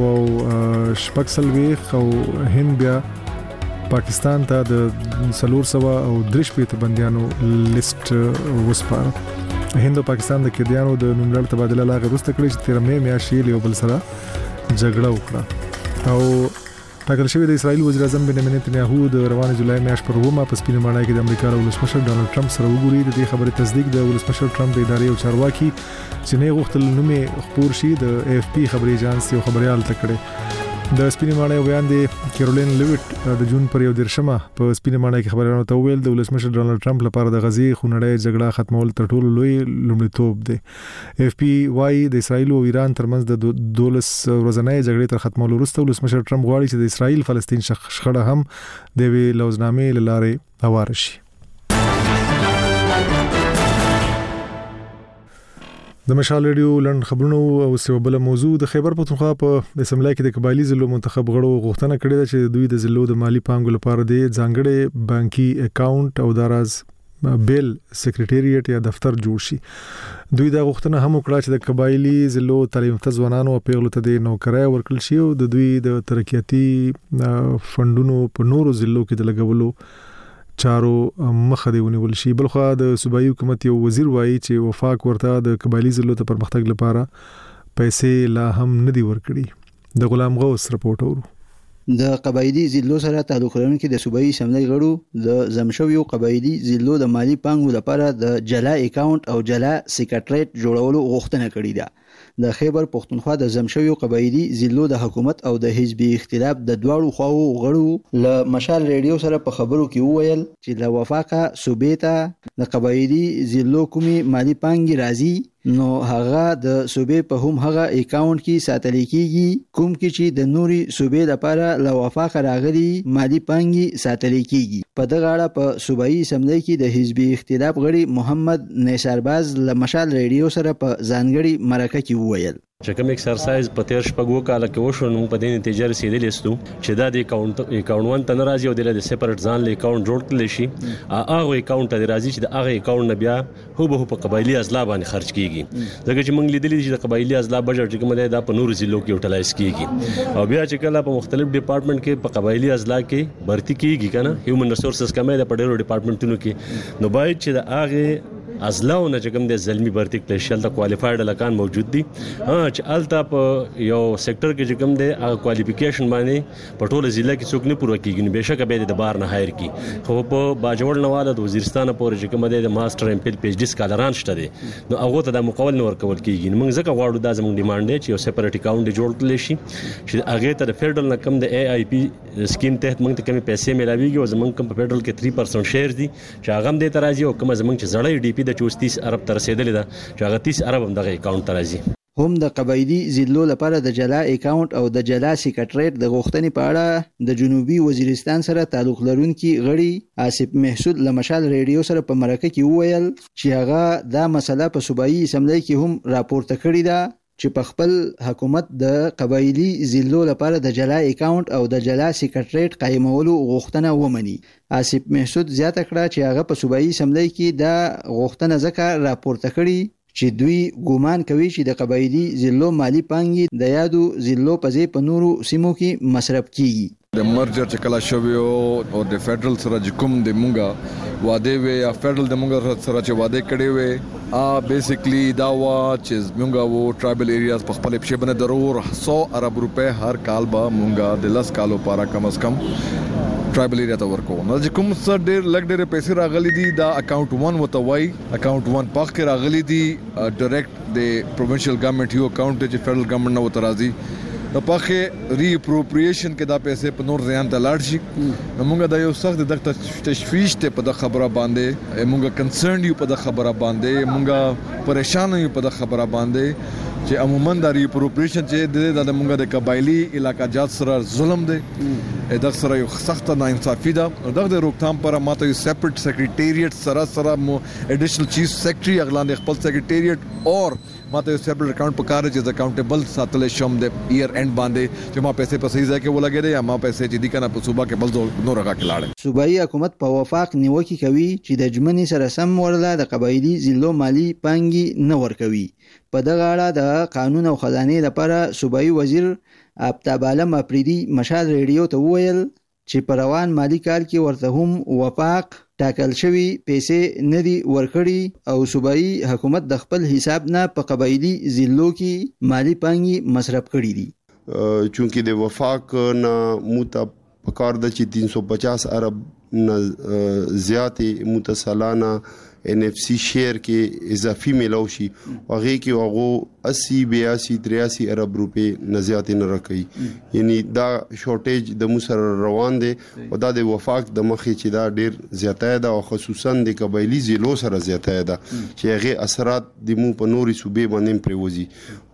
240 او هند بیا پاکستان ته د 403 بنديانو لیست وسپاره. هند او پاکستان د قیدیانو د نوملړ تبادله لا غوښته کړې چې 13 مې میاشتې یو بل سره جګړه وکړه. او ټاکل شوی د اسرایل وزیر اعظم بنیامین نتنیاهو د روانه جولای میاشت پر 9 په سپینه ماڼۍ کې د امریکا ولسمشر ډانلډ ټرمپ سره وګوري. د دې خبرې تصدیق د ولسمشر ټرمپ د ادارې او چارواکي چې نه غوښتل نومې خبر شي د AFP خبري ایجنسی یو خبريال تکړه. د سپینه ماڼۍ ویاندې کیرولین لیوټ د جون پر 11 په سپینه ماڼۍ کې خبرونه ته ویل د ولسمشر ډانلډ ټرمپ لپاره د غزي خونړۍ جګړه ختمول تر ټولو لوی لومړیتوب دی. AFP وايي د اسرایل او ایران ترمنځ د 12 ورځنۍ جګړې تر ختمولو وروسته ولسمشر ټرمپ غواړي چې د اسرایل فلسطین شخړه هم د وی لوزنامې لاره هوار شي. د مشال ریډیو لن خبرونو او سیوبله موضوع د خیبر پختونخوا په اسمبلی کې د قبایلی ضلعو منتخب غړو غوښتنه کړې ده چې دوی د ضلعو د مالی پانګو لپاره د ځانګړي بانکي اکاونټ او دراز بیل سیکریټریټ یا دفتر جوړ شي. دوی دا غوښتنه هم وکړه چې د قبایلی ضلعو تعلیم یافته ځوانانو او پیغلو ته د نوکرۍ ورکړل شي او د دوی د ترقیاتي فندونو په نورو ضلعو کې د لګولو چارو مخه دی ونیول شي. بلخو د صوبایي حکومت یو وزیر وایي چې وفاق ورته د قبایلی ضلعو ته پرمختګ لپاره پیسې لا هم نه دی ورکړي. د غلام غوث رپورټ اورو. د قبایلی ضلعو سره تعلق لرونکي د صوبایي اسمبلی غړو د زمشویو قبایلی ضلعو د مالی پانګو لپاره د جلا اکاونټ او جلا سیکریټریټ جوړولو غوښتنه کړې ده. د خیبر پختونخوا د زمشویو قبایلی ضلعو د حکومت او د حزبي اختلاف د دواړو خواو غړو له مشال ریډیو سره په خبرو کې وویل چې د وفاقه صوبې ته د قبایلی ضلعو کومي مالی پانګي راځي نو هغه د صوبې په هم هغه اکاونټ کې ساتل کېږي کوم کې چې د نوري صوبې لپاره له وفاقه راغلي مالی پانګي ساتل کېږي. په دغه اړه په صوبایي اسمبلی کې د حزبي اختلاف غړي محمد نثارباز له مشال ریډیو سره په ځانګړي مرکه کې وویل چې کوم ایکسرسایز په تیر شپږو کال کې وشو نو په دې نتیجه رسیدلې ستو چې دا د اکاونټ ته ناراضي او د سپریټ ځان له اکاونټ جوړ کړل شي هغه اکاونټ ته راځي چې هغه اکاونټ نه بیا هو په قبایلی ازلا باندې خرج کیږي ځکه چې موږ لیدلې چې د قبایلی ازلا بجټ چې کوم دی دا په نور ضلعو کې یوټیلایز کیږي او بیا چې کله په مختلف ډپارټمنټ کې په قبایلی ازلا کې بھرتی کیږي کنه هیومن ریسورسز کمه ده په ډیرو ډپارټمنټونو کې نو باید چې د هغه ازلاو نه چې کوم د زلمی بھرتی کړل شل د کوالیفاید لکان موجود دي چې الته په یو سېکټر کې چې کوم دی هغه کوالیفیکیشن باندې په ټوله ضلع کې څوک نه پوره کیږي نو بهشکه به د بار نه هایر کی خو په باجوړ نواله د وزیرستان پورې چې کوم دی د ماستر ایم پی ایچ ډی سکالران شته دي نو هغه ته د مقابل نور کول کیږي موږ ځکه غواړو دا زموږ ډیماند دی چې یو سپریټ اکاونټ جوړ کړل شي چې هغه ته د فدرل نکم د ای آی پی سکیم تحت موږ ته کومې پیسې ملاويږي او زموږ کوم په فدرل کې 3% شیر دي چې هغه هم د ترازی او کوم زموږ چې زړې ډی پی د 34 ارب تر رسیدلې ده چې هغه 30 ارب هم دغه اکاونټ ترازی هم د قبایلی ضلعو لپاره د جلا اکاونټ او د جلا سیکریټریټ د غوښتنې په اړه د جنوبي وزیرستان سره تعلق لرونکي غړي آصف محسود له مشال ریډیو سره په مرکه کې وویل چې هغه دا مسله په صوبایي اسمبلی کې هم راپورته کړې ده چې په خپل حکومت د قبایلی ضلعو لپاره د جلا اکاونټ او د جلا سیکریټریټ قائمولو غوښتنه ومني آصف محسود زیاته کړه چې هغه په صوبایي اسمبلی کې دا غوښتنه ځکه راپورته کړي چې دوی ګومان کوي چې د قبایلی ضلعو مالی پانګې د یادو ضلعو په ځای په نورو سیمو کې مصرف کیږي د مرجر چې کله شوی او د فدرل سره کوم د مونږه واده وي یا فدرل د مونږ سره چې واده کړي وي بیسیکلی دا وا چې مونږه وو ټرایبل ایریاز په خپل په شبنه ضرور 100 ارب روپے هر کال به مونږه د 10 کالو لپاره کم از کم ټرایبل ایریا ته ورکو نو چې کوم څه ډېر لګ ډېر پیسې راغلي دي دا اکاونټ 1 وته وای اکاونټ 1 پاک کې راغلي دي ډایرکټ د پروینشل ګورنمنت یو اکاونټ چې فدرل ګورنمنت نو وته راځي نو پاکه ری اپروپریشن کې دا پیسې په نور ځان ته لاړ شي موږ دا یو سخت د تشویش ته په د خبره باندې موږ کنسرن یو په د خبره باندې موږ پریشان یو په د خبره باندې چې عموما د ری اپروپریشن چې د موږ د قبایلی علاقہ جات سره ظلم دی د سره یو سخت ناانصافي ده د روکثام پر ماته یو سپریټ سیکریټریټ سره مو اډیشنل چیف سیکریټری اغلان خپل سیکریټریټ اور ماته یو سپریټ اکاونټ په کار چې اکاونټیبل ساتل شم د ایر اینڈ باندې چې ما پیسې په صحیح ځای کې ولګې یا ما پیسې چې دي کنه په صوبا کې بل نور راکې لاړ صوبایي حکومت په وفاق نیوکه کوي چې د جمنې سره سم ورله د قبایلی ضلعو مالی پانګي نه ورکوي په دغه اړه د قانون او خزانه لپاره صوبایي وزیر آفتاب عالم افریدي مشال ریډیو ته وویل چې په روان مالی کال کې ورته هم وفاق ټاکل شوی پیسې نه دي ورکړي او صوبایي حکومت د خپل حساب نه په قبایلی ضلعو کې مالی پانګي مصرف کړي دي چونکی د وفاق نه موته پکار د چې 350 ارب نه زیاتې متصلانه ان اف سی شیر کې اضافي ملو شي هغه کې هغه 80 82 83 ارب روپے نه زیات نه راکړي یعنی دا شورټیج د موسر روان دي او دا د وفاق د مخې چې دا ډیر زیاته ده او خصوصا د قبایلی ضلعو سره زیاته ده چې هغه اثرات د مو په نوري صوبې باندې پریوزي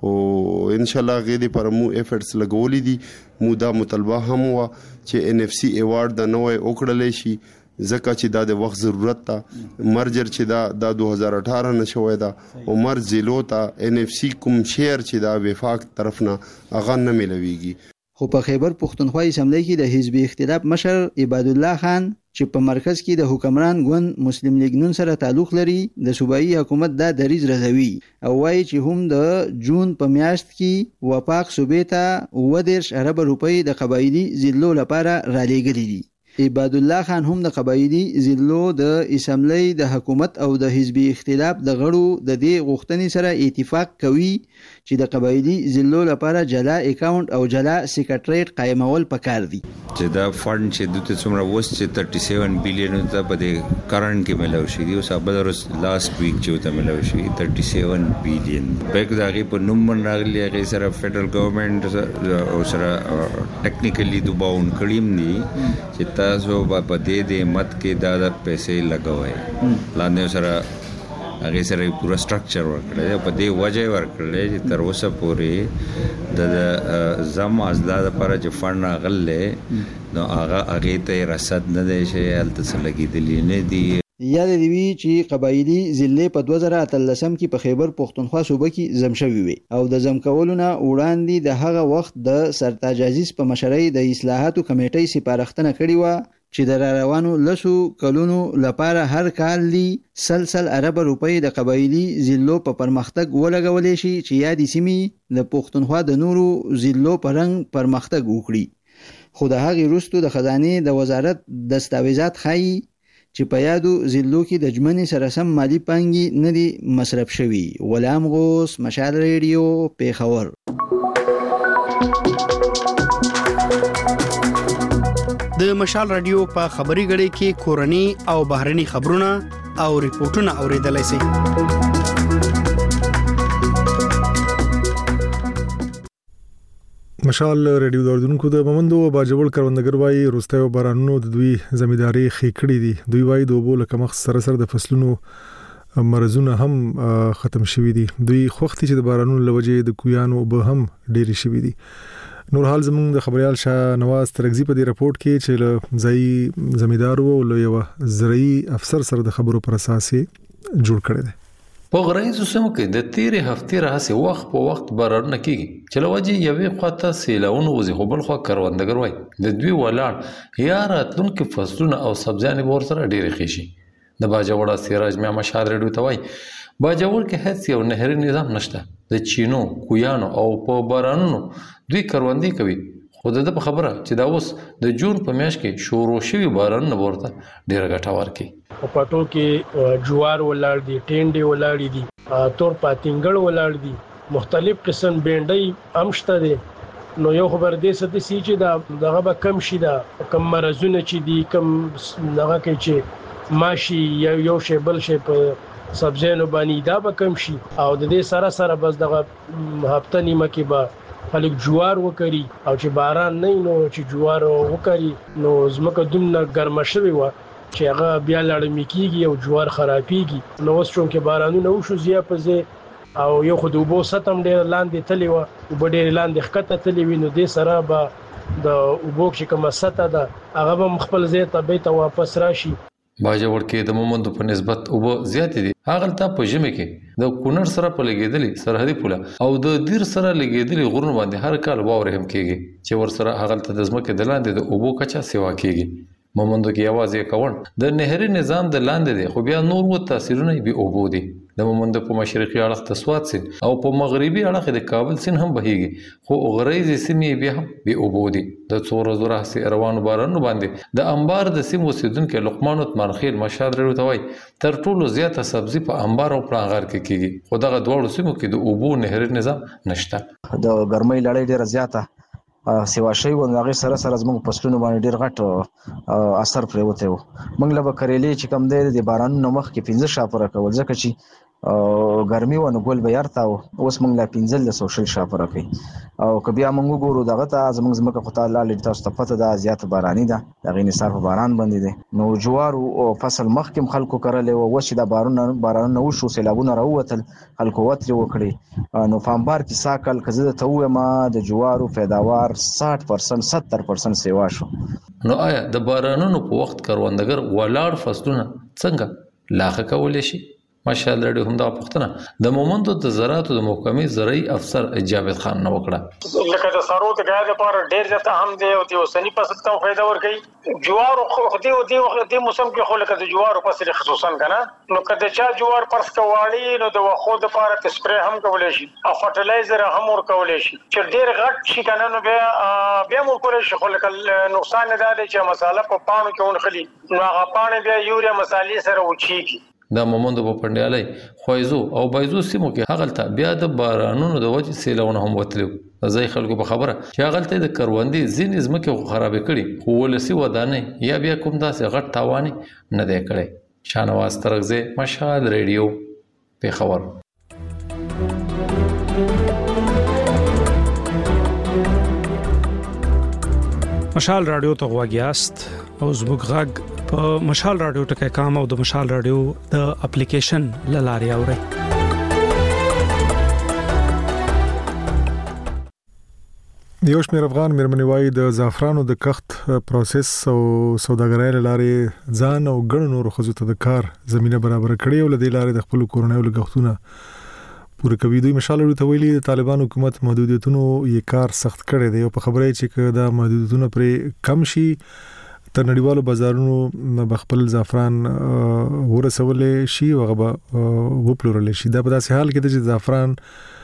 او ان شاء الله غېدي پر مو افورټس لګولې دي مو دا مطالبه هم وا چې ان اف سی ایوارډ د نوې وکړلې شي زکه چې دا د وخت ضرورت ته مرجر چې دا 2018 نه شوې ده او مر ضلعو ته ان اف سی کوم شیر چې دا وفاق طرف نه اغه نه ملويږي خو په خیبر پښتونخوا اسمبلی کې د حزب اختلاف مشر عباد الله خان چې په مرکز کې د حکمران ګوند مسلم لیگ نون سره تعلق لري د صوبایي حکومت دا دریز رضوي او وايي چې هم د جون په میاشت کې وفاق صوبې ته 10 ارب روپۍ د قبایلی ضلعو لپاره را لېږلي دي عباد الله خان هم د قبایلی ضلعو د اسمبلی د حکومت او د حزب اختلاف د غړو د دې غوښتنې سره اتفاق کوي چې د قبایلی ضلعو لپاره جلا اکاونټ او جلا سیکریټریټ قائمول پکار دي چې دا فند چې د څومره وست چې 37 بلین ته په دې کرنٹ کې ملو شي دی او سبلرس لاست ویک چې ته ملو شي 37 بلین بیک دا غي په نوم راغلی هغه سره فدرل ګورنمنت او سره ټیکنیکلی دوباون کړیم دي چې تاسو په دې مت کې دا پیسې لګوي لاندې سره هغه سره پورا سټرکچر ورکړل په دې وجه ورکړل چې تر اوسه پورې د زم ازدا لپاره چې فند غلې نو هغه ته رصد نه دی شي الته لګیدلی نه دی یاد دی وی چې قبایلی ضلع په 2013 کې په خیبر پختونخوا صوبه کې زم شوی وي او د زم کولونه وړاندې د هغه وخت د سرتاج عزیز په مشرۍ د اصلاحاتو کمیټې سپارښتنه کړې و چې د روانو لسو کلونو لپاره هر کال دی سلسل عرب روپۍ د قبایلی ضلعو په پرمختګ ولګولې شي چې یادې سیمې د پختونخوا د نورو ضلعو په رنګ پرمختګ وکړي خو د هغې وروسته د خزانې د وزارت دستاویزات ښایي چې په یادو ضلعو کې د ژمنې سره سم مالي پانګې نه دي مصرف شوي. غلام غوث، مشال ریډیو، پیښور. د مشال رادیو په خبري غړي کې کورني او بهرني خبرونه او ریپورتونه اوریدلای شئ. مشال ریډیو دوردونکو د مومندو باجوړ کروندګر وای روستایو بارانونو د دوی زمیداری خېکړې دي. دوی وای د اوبو لکه مخ سره سره د فصلونو مرزونه هم ختم شوي دي. دوی خوختي چې د بارانونو لوجې د کویانو به هم ډېری شوي دي. نور حال زموږ د خبريال شاه نواز ترغزي په دې راپورټ کې چې له ځای زمیدار وو له یو زرعي افسر سره د خبرو پر اساس جوړ کړی دی. په غرایزو سیمو کې د تیرې هفتې راهیسې وخت په وخت بارانونه کېږي چې له وجې یوې خواته سیلاونه وځي خو بل خوا کروندګر وایي د دوی ولاړ یا راتلونکي فصلونه او سبزیانې به ورسره ډېرې ښې شي. د باجوړ سراج میا مشال ریډیو ته وایي باجوړ کې هیڅ یو نهري نظام نشته. د چینو، کویانو او په بارانونو دوی کروندې کوي خو د په خبره چې دا اوس د جون په میاشت کې شروع شوي بارانونه ورته ډېره ګټه ورکوي. په پټو کې جوار ولاړ دي، ټینډې ولاړ دي، تور پاتینګړ ولاړ دي، مختلف قسم بینډۍ هم شته دي. نو یو خبر دې ستې سي چې دغه به کم شي، دا کم مرزونه چې دي کم دغه کې چې ماشي یو شی بل شی په سبزیانو باندې دا به کم شي او د دې سره سره بس دغه هفته نیمه کې به خلک جوار وکړي او چې باران نه نو چې جوار وکړي نو زمکه دومره ګرمه شوی و چې هغه بیا لړمې کیږي او جوار خرابېږي. نو اوس چونکې بارانونه وشو زیات پځه او یو خو د اوبو سطح ډېر لاندې تللی و او ډېر لاندې ښکته تللی وي نو دې سره به د اوبو چې کومه سطح ده هغه به خپل ځای ته بیرته واپس راشي. باجوړ کې د مومندو په نسبت اوبه زیاتې دي. هغلته په ژمي کې د کونړ سره په لګېدلې سرحدي پوله او د دیر سره لګېدلې غرونو باندې هر کال واورې هم کېږي چې ورسره هغلته د ځمکې د لاندې د اوبو کچه سیوا کېږي. مومندو کې یوازې کون د نهري نظام د لاندې دی خو بیا نور و تاثیرونه به اوبو دي. د مومندو په مشرقي اړخ ته سوات سیند او په مغربي اړخ د کابل سیند هم بهيږي خو غرایزي سیمې بیا هم به اوبو دي. د څو ورځو راهیسې روانو بارانونو باندې د انبار د سیمو اوسیدونکو لقمان عثمانخیل مشال ریډیو ته وایي تر ټولو زیاته سبزي په انبار او پړانغار کې کېږي خو دغه دواړو سیمو کې د اوبو نهري نظام نشته. د ګرمۍ لړۍ ډیره زیاته سیوا شوی و هغه سره سره زموږ فصلونو باندې ډیر غټ اثر پرېوته و. موږ له کریلې چې کم دی د بارانونو مخ کې 15 شاپره کول ځکه چې ګرمي ونه ګول به یارته اوس موږ لا 15 سوشل شاپره کوي او کبیا موږ ګورو دغه ته زموږ زمکه خو تعالی لري تاسو ته پته ده زیات باراني ده دغه نثار په باران باندې ده. نو جوار او فصل مخکم خلکو کړل او وشي د بارانونه وشو سیلابونه راوتل خلکو وتري وکړي. نو فامبار کې ساکل کزه ته وې ما د جوارو پیداوار 60% 70% سیوا شو. نو آیا د بارانونو په وخت کروندګر ولاړ فصلونه څنګه لاخه کولای شي؟ مشال ریډیو هم دا پوښتنه د مومندو د زراعت د محکمې زرعي افسر جاوید خان نه وکړه. لکه د سارو د غاړې لپاره ډېر ځته هم دی او د اوسنی فصل ته فائدہ ورکړي. جوار خو د موسم کې خو لکه د جوار فصل خصوصا کنه نو کله چې جوار پرس کوالي نو د وخو د لپاره سپری هم کولای شي او فرټیلایزر هم ور کولای شي چې ډېر غټ شي کنه نو بیا مو کولای شي خو لکه نقصان نه ده چې مساله په پانو کې ونخلي نو هغه پانه بیا یوریا مسالې سره وچیږي. د مومندو په پندیالي خوایزو او بایزو سیمو کې هغلته بیا د بارانونو د وجې سیلونه هم وتلو. ځای خلکو په خبره چې هغلته د کروندې ځینې ځمکې خراب کړي خو ولسی ودانې یا بیا کوم داسې غټ تاواني نه دی کړی. شانواز ترغزي مشال ریډیو پیښور. مشال رادیو ته غواګیاست او زموږ غږ په مشال رادیو ټکای کام او د مشال رادیو د اپلیکیشن لاري اوري. یو شمېر افغان مېرمنې وايي د زعفرانو د کښت پروسس او سوداګرۍ لارې ځان او ګڼو نورو ښځو ته د کار زمينه برابر کړي او لدې لارې د خپل کورنۍ لګښتونه پوره کوي. دوی مشال ورته ویلي د طالبان حکومت محدودیتونو یې کار سخت کړی دی او په خبره چې دا محدودیتونه پرې کم شي تر نړیوالو بازارونو بخپل زعفران ورسولې شي او هغه وپلورل شي. دا په داسې حال کې دی چې زعفران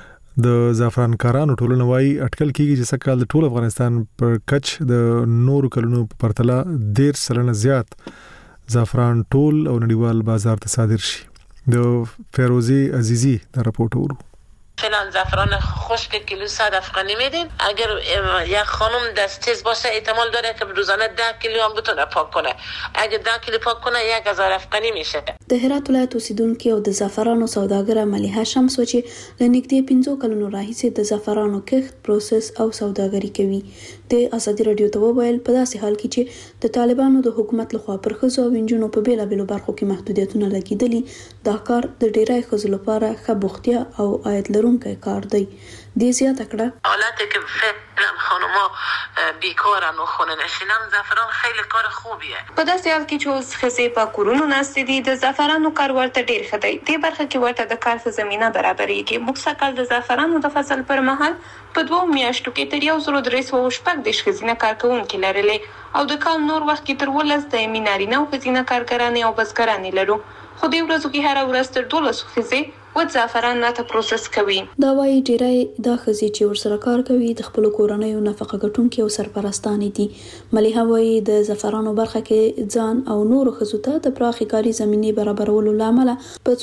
د زعفران کارانو ټولنه وايي اټکل کیږي چې سکهال د ټول افغانستان پر کچ د نورو کلونو په پرتله 10% زیات زعفران ټول او نړیوال بازار ته صادر شي. د فیروزی عزیزی دا راپورټ ورو. فعلا زعفران خشک کیلو 100 افغانی میدیم. اگر یک خانم دست تیز باشه احتمال داره که روزانه 10 کیلو هم بتونه پاک کنه. اگر 10 کیلو پاک کنه 1000 افغانی میشه. د هرات ولایت اوسیدونکو او د زعفرانو سوداګر ملیحه شمس و چې لنګدې 15 کلونو راهیسې د زعفرانو کښت پروسس او سوداګري کوي. د ازادي رادیو ته وویل په داسې حال کې چې د طالبانو د حکومت لخوا پر ښځو او نجونو په بیلابېلو برخو کې محدودیتونه لګیدلي دا کار د ډیری ښځو لپاره ښه بوختیا او عاید لرونکی کار دی. دې زیاته کړه حالت که فعلا خانوما بیکارن و خونه نشینن زعفران خیلی کار خوبیه. په داسې حال کې چې اوس ښځې په کورونو ناستې دي د زعفرانو کار ورته ډیر ښه دی. دې برخه کې ورته د کار ښه زمینه برابرېږي. موږ سږ د زعفرانو د فصل پر مهال په 2 میاشتو کې تر 1360 ښځینه کارکوونکي لرلې او د کال نور وخت کې تر 12 د نارینه او ښځینه کارګرانې او بزګرانې لرو. خو دې ورځو کې هر ورځ تر 12 ښځې و زعفران نه ته پروسس کوي. دا وايي ډیری دا ښځې چې ورسره کار کوي د خپل کورنۍ نفقه ګټونکي او سرپرستانې دي. ملیحه وايي د زعفرانو برخه کې ځان او نورو ښځو ته د پراخې کاري زمینې برابرولو لامل په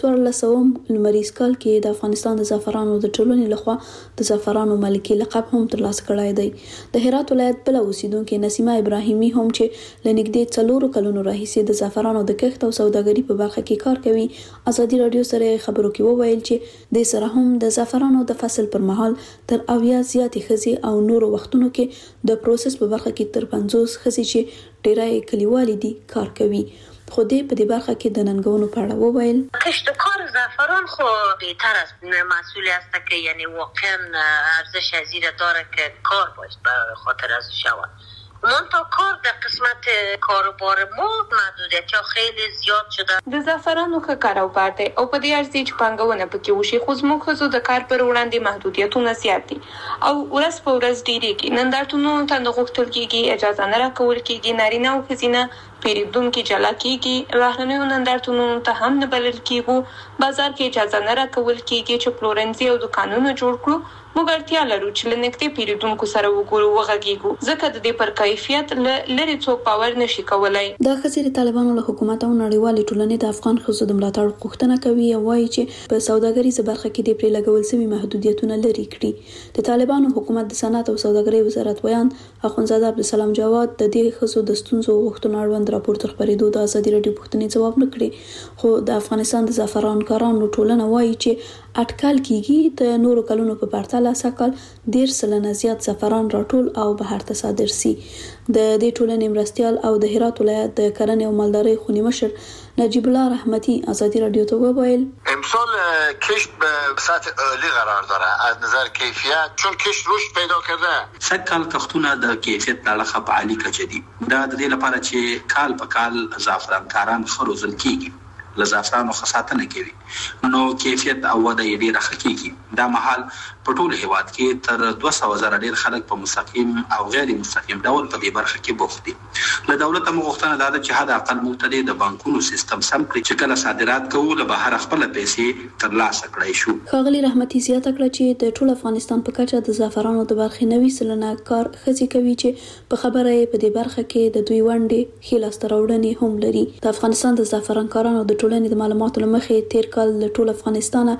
14 لمریز کال کې د افغانستان د زعفرانو د ټولنې لخوا د زعفرانو ملکي لقب هم ترلاسه کړی دی. د هرات ولایت بل اوسیدونکو نسیمه ابراهیمي هم چې لنګدې 4 کلونو راهیسې د زعفرانو د کښت او سوداګري په برخه کې کار کوي ازادي رادیو سره خبرو کې ویل چې د سره هم د زعفرانو د فصل پر مهال تر 80 زیاتې ښځې او نورو وختونو کې د پروسس په برخه کې تر 50 ښځې چې ډیری کلیوالي دي کار کوي. خو دې په دې برخه کې د ننګونو په اړه وویل کشتکار زعفران خو بهتر است مسئول است که یعنی واقعا ارزش ازیره داره که کار باید به خاطر از شود. منتها کار در قسمت کاروبار ما محدودیت خیلی زیاد شده. د زعفرانو ښه کاروبار دی او په دې ارزي چې پانګونه پکې وشي خو زموږ ښځو د کار پر وړاندې محدودیتونه زیات دي او ورځ په ورځ ډیریږي. نندارتونونو ته نه غوښتل کېږي اجازه نه راکول کېږي. نارینه او ښځینه پیرودونکو جلا کېږي. بهرنیو نندارتونونو ته هم نه بلل کېږو. بازار کې اجازه نه راکول کېږي چې پلورنځي او دکانونه جوړ کړو. موږ اړتیا لرو چې لنګدې پیرودونکو سره وګورو وغږیږو ځکه د دې پر کیفیت لري څوک باور نشي کولای. دا ښځې د طالبانو له حکومت او نړیوالې ټولنې د افغان ښځو د ملاتړ غوښتنه کوي او وایي چې په سوداګریزه برخه کې د پرې لګول شوي محدودیتونه لري کړي. د طالبانو حکومت د صنعت او سوداګرۍ وزارت ویان اخوندزاده عبدالسلام جواد د دې ښځو د ستونزو غوښتنو اړوند راپور تر خبرېدو د ازادي رادیو پوښتنې ځواب نه کړي. خو د افغانستان د زعفران کارانو ټولنه وایي چې اټکل کیږي د نورو کلونو په پرتله سکهال 10% زیات زعفران راټول او بهر ته صادر سي. د دې ټولنې مرستيال او د هرات ولایت د کرنې او مالدارۍ خونی مشر نجیب الله رحمتی ازادی رادیو ته وویل امسال کشت به سطح عالی قرار داره از نظر کیفیت چون کشت رشد پیدا کرده. سکهال کښتونه د کیفیت په اړه په عالی کچه دي. دا د دې لپاره چې کال په کال زعفران کاران خروزل کیږي له زعفرانو خاصاتنه کوي نو کیفیت او وده یې ډیره ښه کیږي. دا مهال په ټول هیواد کې تر 200,000 ډیر خلک په مستقیم او غیر مستقیم ډول په دې برخه کې بوخت دي. له دولت هم غوښتنه ده چې حد اقل مبتدی د بانکونو سیستم سم کړي چې کله صادرات کوو له بهر خپل پیسې ترلاسه کړای شو. ښاغلي رحمتي زیاته کړه چې د ټول افغانستان په کچه د زعفرانو د برخې 90% کار ښځې کوي چې په خبره په دې برخه کې د دوی ونډې ښې لاسته راوړنې هم لري. د افغانستان د زعفران کارانو د ټولنې د معلوماتو لمخې تیر کال له ټول افغانستانه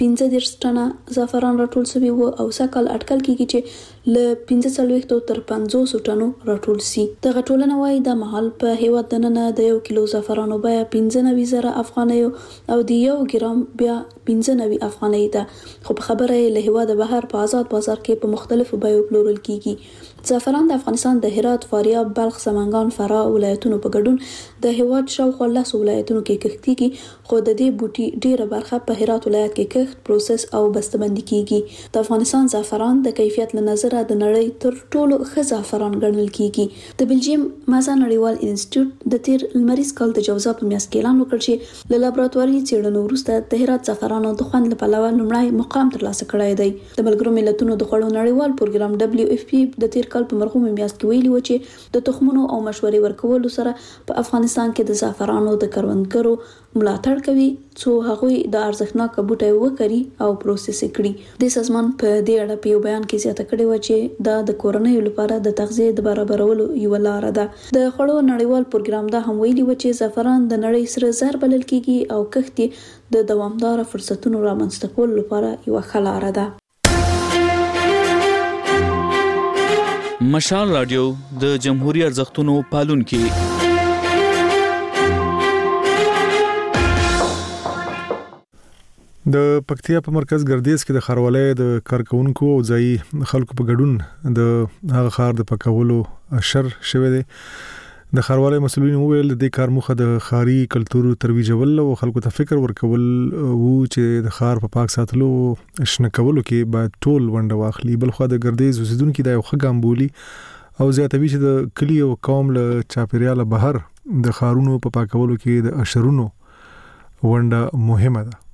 15 ټنه زعفران راټول شوی و او سکهال اټکل کیږي چې له 45 تر 500 ټنو راټول سي. دغه ټولنه وايي د محل په هیواد دننه د 1 کیلو زعفرانو بیه 95,000 افغانۍ او د 1 ګرام بیا 15 افغانۍ ده، خو په خبره له هیواده بهر په آزاد بازار کې په مختلفو بیو پلورل کیږي. زعفران د افغانستان د هرات، فاریاب، بلخ، سمنګان، فراه ولایتونو په ګډون د هیواد شاوخوا 10 ولایتونو کې کښت کیږي، خو د دې بوټي ډیره برخه په هرات ولایت کې کښت، پروسس او بسته‌بندي کیږي. د افغانستان زعفران د کیفیت له نظره د نړۍ تر ټولو ښه زعفران ګڼل کیږي. د بلجیم مازا نړیوال انسټیټیوټ د تیر لمریز کال د جوزا په میاشت کې اعلان وکړ چې له لابراتواري څېړنو وروسته د هرات زعفرانو د خوند لپاره لومړی مقام ترلاسه کړی دی. د ملګرو ملتونو د خوړو نړیوال پروګرام WFP د تیر کال په مرغومه میاشت کې ویلي و چې د تخمونو او مشورې ورکولو سره په افغانستان کې د زعفرانو د کروندګرو ملاتړ کوي څو هغوی د ارزښتناک بوټي وکړي او پروسس کړي. د سازمان په دې اړه په یو بیان کې زیاته کړې و چې دا د کورنیو لپاره د تغذیه د برابرولو یو لار ده. د خوړو نړیوال پروګرام دا هم ویلي و چې زعفران د نړۍ سره زر بلل کیږي او کښت د دوامدار فرصتونو رامنځته کولو لپاره یو ښه لار ده. مشال رادیو د جمهوریت ارزښتونو پالونکي. د پکتیا په مرکز ګردیز کې د خاروالۍ د کارکونکو او ځای خلکو په ګډون د هغه خار د پکولو اشر شوه دی. د خاروالۍ مسؤلین وویل د کار مخه د خاري کلتور ترویجول او خلکو ته فکر ورکول وو چې د خار په پاک ساتلو شنه کولو کې باید ټول ونډه واخلي. بل خو د ګردیز اوسیدونکو د یو ښه ګام بولی او زیاتوي چې د کلی او قوم له چاپیریال بهر د خارونو په پاکولو کې د اشرونو ونډه مهمه ده.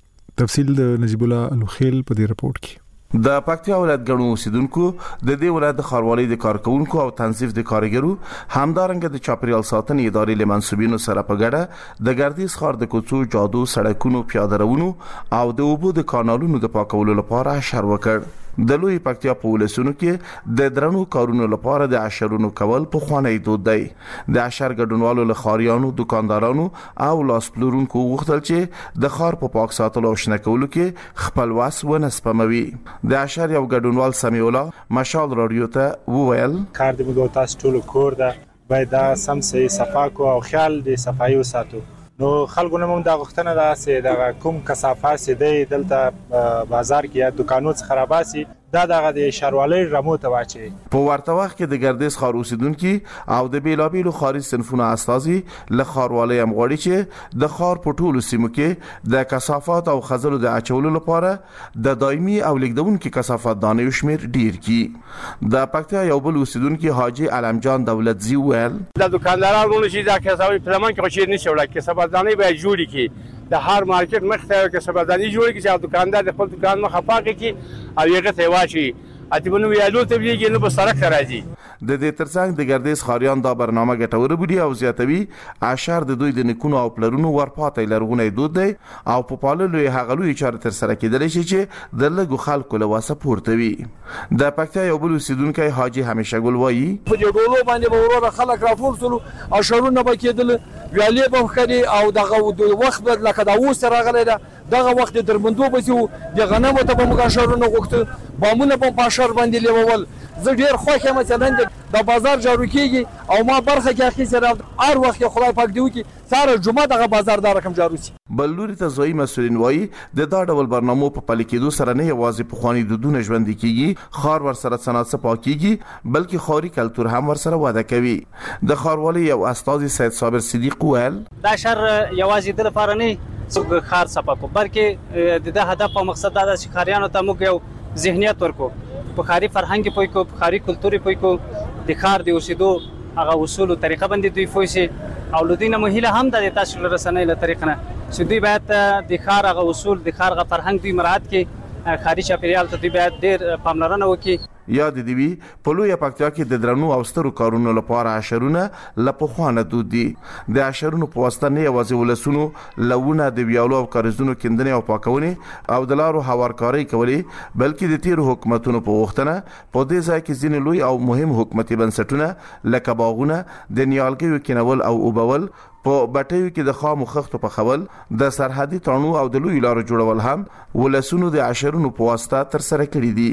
تفصیل د نجیب الله الخیل په دې رپورت کې. د پکتیا ولایت ګڼو اوسیدونکو د دې ولایت د خاروالۍ د کارکونکو او تنظیف د کارګرو همدارنګه د چاپیریال ساتنې ادارې له منسوبینو سره په ګډه د ګردیز ښار د کوڅو، جادو، سړکونو، پیاده روونو او د اوبو د کانالونو د پاکولو لپاره اشر وکړ. د لوی پکتیا په ولسونو کې د درنو کارونو لپاره د اشرونو کول په خوانی دود دی. د اشر ګډونوالو له خاریانو، دکاندارانو او لاس پلورونکو غوښتل چې د خار په پاک ساتلو او شنه کولو کې خپل واس ونه سپموي. د اشر یو ګډونوال سمیع الله مشال رادیو ته وویل کار د موږ تاسو ټول کور ده باید دا سم سي صفا کو او خیال د صفایي وساتو. نو خلکو نه موږ د غوښتنه ده چې د کوم کثافات سي د دلته بازار کې یا دکانو څخه خراباسي دا دغه د شاروالۍ رمو ته واچي. په ورته وخت کې د ګردیز ښار اوسیدونکو او د بیلابیلو ښاري صنفونو استازي له ښاروالۍ هم غواړي چې د ښار په ټولو سیمو کې د کثافات او خزلو د اچولو لپاره د دایمي او لیکدونکو کثافات دانې شمیر ډیر کړي. د پکتیا یو بل اوسیدونکو حاجی علمجان دولتزی ویل د دکاندارانو چې دا کثافات په لمن کې خوشیر نشي وړي کثافات دانې به جوړي کی د هر مارکیټ مخته کثافات دانې جوړي کی چې دکاندار د خپل دکان مخه پاکي کی او یې ته واچي اتبنو ویالو ته ویږي نو په سړک راځي. د دې ترڅنګ د ګردیز خاریان دا برنامه ګټوره بودي او زیاتوي اشر د دوی د نکونو او پلرونو ورپاتې لرغونی دود دی او په پاللو یې هغلوې چاره تر سره کېدل شي چې د لګو خلکو له واسه پورته وي. د پکتیا یو بل اوسیدونکی حاجی همیشه ګل وایي په دې ډولو باندې به ورو خلک راټول سول اشرونه به کېدل ویالې به خري او دغه وخت لکه دا اوس راغلی ده دغه وخت درمندو بسو د غنمو ته به موږ اشرونه غوښته بامونه په پاشر باندې لیول. زه ډیر خوښ یم مثلا د بازار جارو کیږي او ما برخه کې اخی سره هر وخت خدای پاک دیو کی ساره جمعه دغه بازار دا رقم جارو شي. بلوري ته ځوی مسولین وایي د دا ډول برنامو په پلي کېدو سره نه یوازې په خواني دودونه ژوند کیږي خار ور سره صنعت پاکيږي بلکې خاري کلتور هم ور سره وده کوي. د خاروالۍ یو استاد سید صابر صدیق ویل دا شر یوازې د لپاره نه څوک خار صفا کو بلکې د هدف او مقصد دا چې خاریانو ته موږ یو ذهنیت ورکو په خاري فرهنګ پوي کو په خاري کلتوري پوي کو د خار د اوسېدو هغه اصول او طریقه باندې دوی فوسي او لدینه مهله هم د تاسو رسنۍ له طریقه نه چې دوی باید د خار هغه اصول د خار هغه فرهنګ دوی مراعات کړي خاري چاپیریال ته دوی باید ډیر پاملرنه وکړي. یاد دی وی په لوی پکتیا کې د درنو او سترو کارونو لپاره اشرونه لپخوانه دود دي. د اشرونو په واسطه نه یوازې ولسونو لونه د ویالو او کارزونو کندنې او پاکونې او د لارو هوارکاري کوي بلکې د تیر حکومتونو په وختنه په دې ځای کې ځینې لوی او مهم حکومتي بنسټونه لکه باغونه د نیالګیو کینول او اوبول په بټیو کې د خامو خښتو په خول د سرحدي تړونو او د لوی لارو جوړول هم ولسونو د اشرونو په واسطه تر سره کړی دي.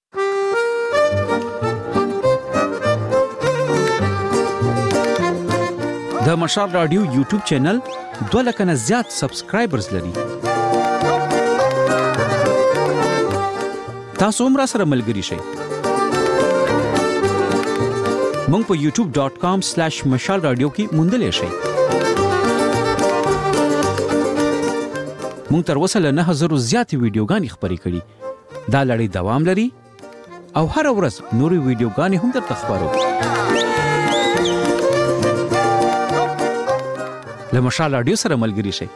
د مشال رادیو یوټیوب چینل 2 لک نه زیات سبسکرایبرز لري. تاسو هم را سره ملګري شئ. مونږ په youtube.com/مشال رادیو کې موندلې شئ. مونږ تر اوسه له 9000 زیاتې ویډیوګانې خپرې کړي. دا لړۍ دوام لري او هر ورځ نورې ویډیوګانې هم درته خپرو. له مشال رادیو سره ملګري شئ.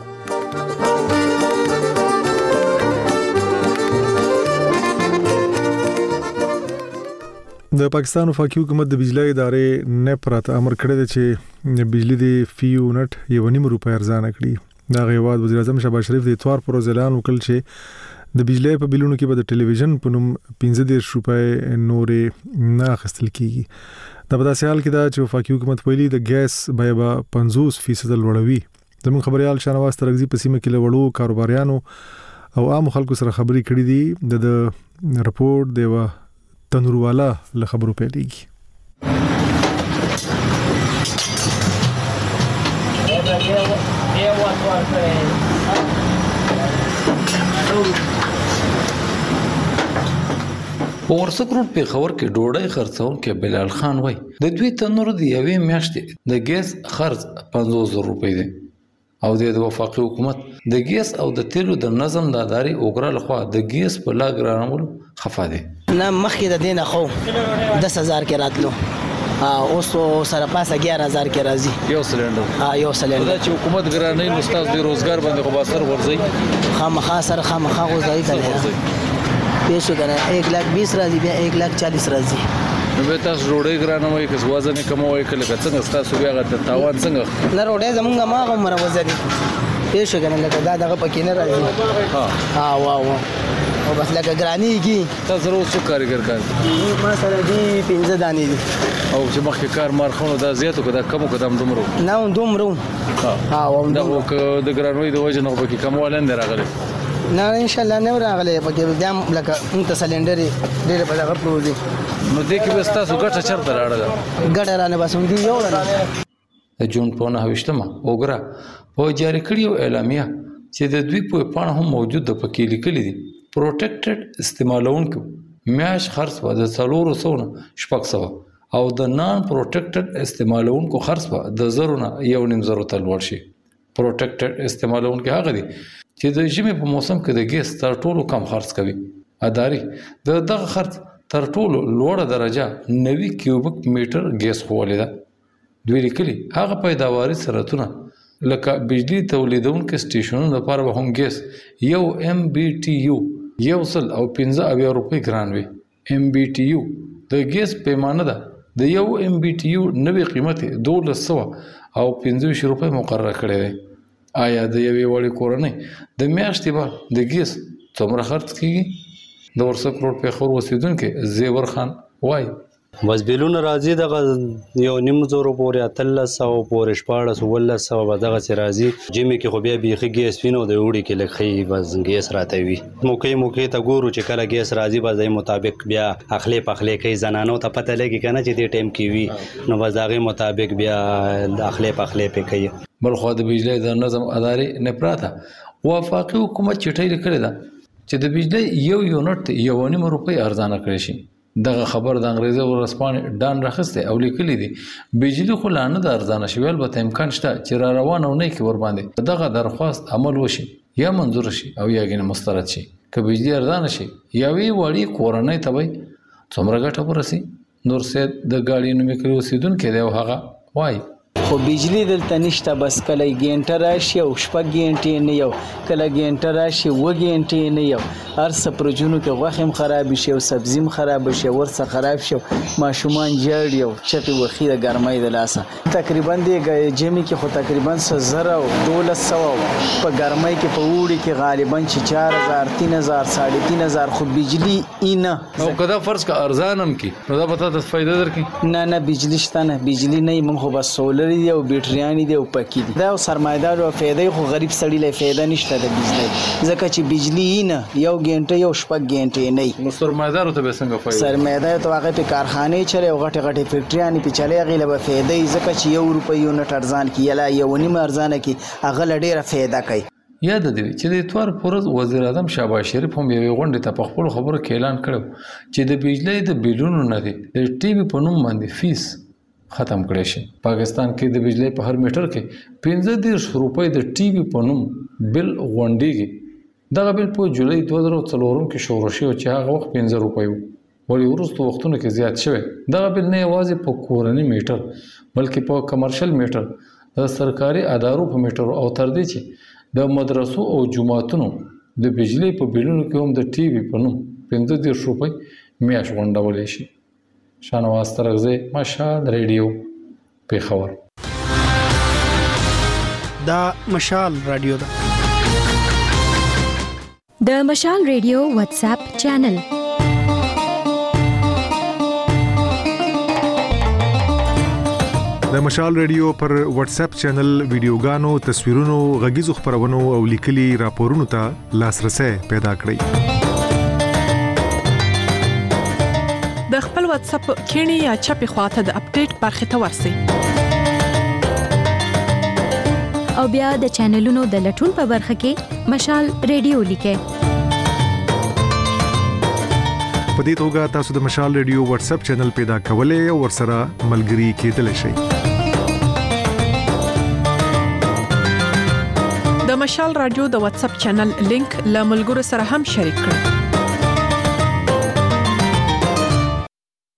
د پاکستان وفاقي حکومت د بجلی ادارې نپرات امر کړی دی چې بجلی د فی یونټ 1.5 روپۍ ارزانه کړي. دا غیواد وزیر اعظم شهباز شریف د اتوار پر ورځ اعلان وکړ چې د بجلی په بلونو کې به د ټلویزیون په نوم 15 روپۍ نورې نه اخیستل کیږي. دا په داسې حال کې دا چې وفاقي حکومت ویلي د ګیس بیه به 50% لوړوي. زموږ خبريال شانواز ترغزي په سیمه کې له وړو کاروباریانو او عام خلکو سره خبرې کړې دي. د رپورټ دیوه تنوروالا له خبرو پیلېږي. په ورسک روډ پیښور کې ډوډۍ خرڅونکي بلال خان وای د دوی تنور د یوې میاشتې د ګیس خرڅ 50,000 روپۍ دی او د وفاقي حکومت د ګیس او د تیلو د نظم د ادارې اوګرا لخوا د ګیس په لا ګرانولو خفه دي. نه مخکې د دینه خو 10,000 کې راتلو اوس سره پاسه 11,000 کې راځي یو سلندر. یو سلندر دا چې حکومت ګرانې نو ستاسو د روزګار باندې خو باسر ورځي خامخا سره خامخا غوځي کنه پیسو کنه 1,20,000 راځي بیا 1,40,000 راځي. نو به تاسو روډي ګرانوي که وزن کموي کله څنګه تاسو بیا غته تاوان څنګه نه روډي زمونږه ما عمر وزن پیسو کنه لکه دا دغه پکې نه راځي. واو او بس لکه ګرانی کی تاسو روز څو کارګر کار ما سره دی 15 دانې دي او چې مخکې کار مارخونو دا زیاتو کده کمو قدم دومرو نه دومرو او دا د ګرانوي د وجه نه پکې کموالن راغلي نه ان شاء الله نه راغلي پکې بیا لکه انت سلندر ډېر په دغه پروزي نو دې کې بس تاسو ګټه چرته راړل ګټه رانه بس هم دی یو رانه د جون په 9مه اوګرا په جاری کړیو اعلامیه چې د دوی په پاڼه هم موجود د پکې لیکلي دي پروټیکټډ استعمالونکو میاش خرڅ و د 400 او د نان پروټیکټډ استعمالونکو خرڅ و د 0.5 تل ور شي. پروټیکټډ استعمالونکو هغه دي چې د ژمي په موسم کې د ګیس تر ټولو کم خرڅ کوي. اداري دغه خرڅ تر ټولو لوړه درجه 90 کیوبیک میټر ګیس خولې ده. دوی لیکلي هغه پیداواري سرعتونه لکه بجلی تولیدونکو سټیشنونو لپاره به هم ګیس یو MBTU 115 روپۍ ګران وي. MBTU د ګیس پیمانه ده د یو MBTU نوې قیمت 225 روپۍ مقرره کړې ده. آیا د یوې وړې کورنۍ د میاشتې به د ګیس څومره خرڅ کیږي؟ د ورسک روډ پیښور اوسیدونکو زیور خان وای بس بیلونه راځي دغه 1.5 پورې 1300 پورې 1400 به دغه سي راځي جمی کې خو بیا بيخي ګیس وینو د وړي کې لخي بس ګیس راته وي موقع ته ګورو چې کله ګیس راځي به ځای مطابق بیا اخلي پخلي کوي زنانو ته پته لګي کنه چې دې ټیم کې وي نو به ځای مطابق بیا اخلي پخلي کوي. بلخو د بجلی د نظم ادارې نپراته وفاقي حکومت چټي لیکلی ده چې د بجلی یو یونټ 1.5 روپۍ ارزانه کړی شي. دغه خبر د انګریزي ورسپانې ډان راخسته او لیکلي دي بجلی خو لانه د ارزانه شوی البته امکان شته چې را روانه ونه کې ور باندې دغه درخواست عمل وشي یا منظور شي او یا غنه مسترد شي. که بجلی ارزانه شي یا وی وړي کورنۍ ته وي څومره ګټه ورسي. نور سید د گاډي نومې کړو سیدون کې دی او هغه وای خو بجلی دلته نشته بس کله ګینټه راشي او شپږ ګینټې نه یو کله ګینټه راشي و ګینټې نه یو هر څه پرجونو کې غوښم خراب شي او سبزیم خراب شي ورڅ خراب شي ماشومان جړ یو چپی وخی د ګرمۍ د لاسه تقریبا دی جمی کې خو تقریبا 1000 او 1200 په ګرمۍ کې په وړي کې غالبا 4000 3000 3.5 خو بجلی اینه او کدا فرض کا ارزانم کی نو دا پته د فائدہ درکې نه بجلی شته نه بجلی نه مونږ خو بس سولر دی او بیټریانی دی او پکی دی دا سرمایدار او فایده خو غریب سړی له فایده نشته د بجلی ځکه چې بجلی نه یو غنټه یو شپږ غنټه نه نو سرمایدار ته به څنګه فایده سرمایدار ته هغه په کارخانه چره او غټه فیکټریانی په چلے غیله به فایده ځکه چې 1 روپۍ یو نټ ارزان کی یلا 1.5 ارزان کی هغه ډیره فایده کوي. یاد دی چې د اتوار پورز وزیر اعظم شهباز شریف هم یو غونډه ته په خپل خبرو کې اعلان کړو چې د بجلی د بیلونو نه دی د ټي وي په نوم باندې فیس ختم کړی شي. پاکستان کې د بجلی په هر میټر کې 15 روپۍ د ټي وي په نوم بل غونډيږي. دغه بل په جولای 2004 کې شروع شو چې هغه وخت 15 روپۍ وو. ولې ورسته وختونو کې زیات شوی. دغه بل نه یوازې په کورنۍ میټر بلکې په کمرشل میټر د سرکاري ادارو په میټر او تر دې چې د مدرسو او جماعتونو د بجلی په بیلونو کې هم د ټي وي په نوم 15 روپۍ میاشت غونډولای شي. شانواز ترغزی، مشال ریډیو، پیښور. دا مشال رادیو ده. د مشال ریډیو واتس اپ چینل. د مشال ریډیو پر واتس اپ چینل ویډیوګانو، تصویرونو، غږیزو خبرونو او لیکلي راپورونو ته لاسرسي پیدا کړئ. د خپل واتس اپ کینی یا چپی خواته د اپډیټ برخه ته ورسئ. او بیا د چینلونو د لټون په برخه کې مشال ریډیو لیکئ. په دې توګه تاسو د مشال ریډیو واتس اپ چینل پیدا کولای او ورسره ملګري کېدلی شئ. د مشال رادیو د واتس اپ چینل لینک له ملګرو سره هم شریک کړئ.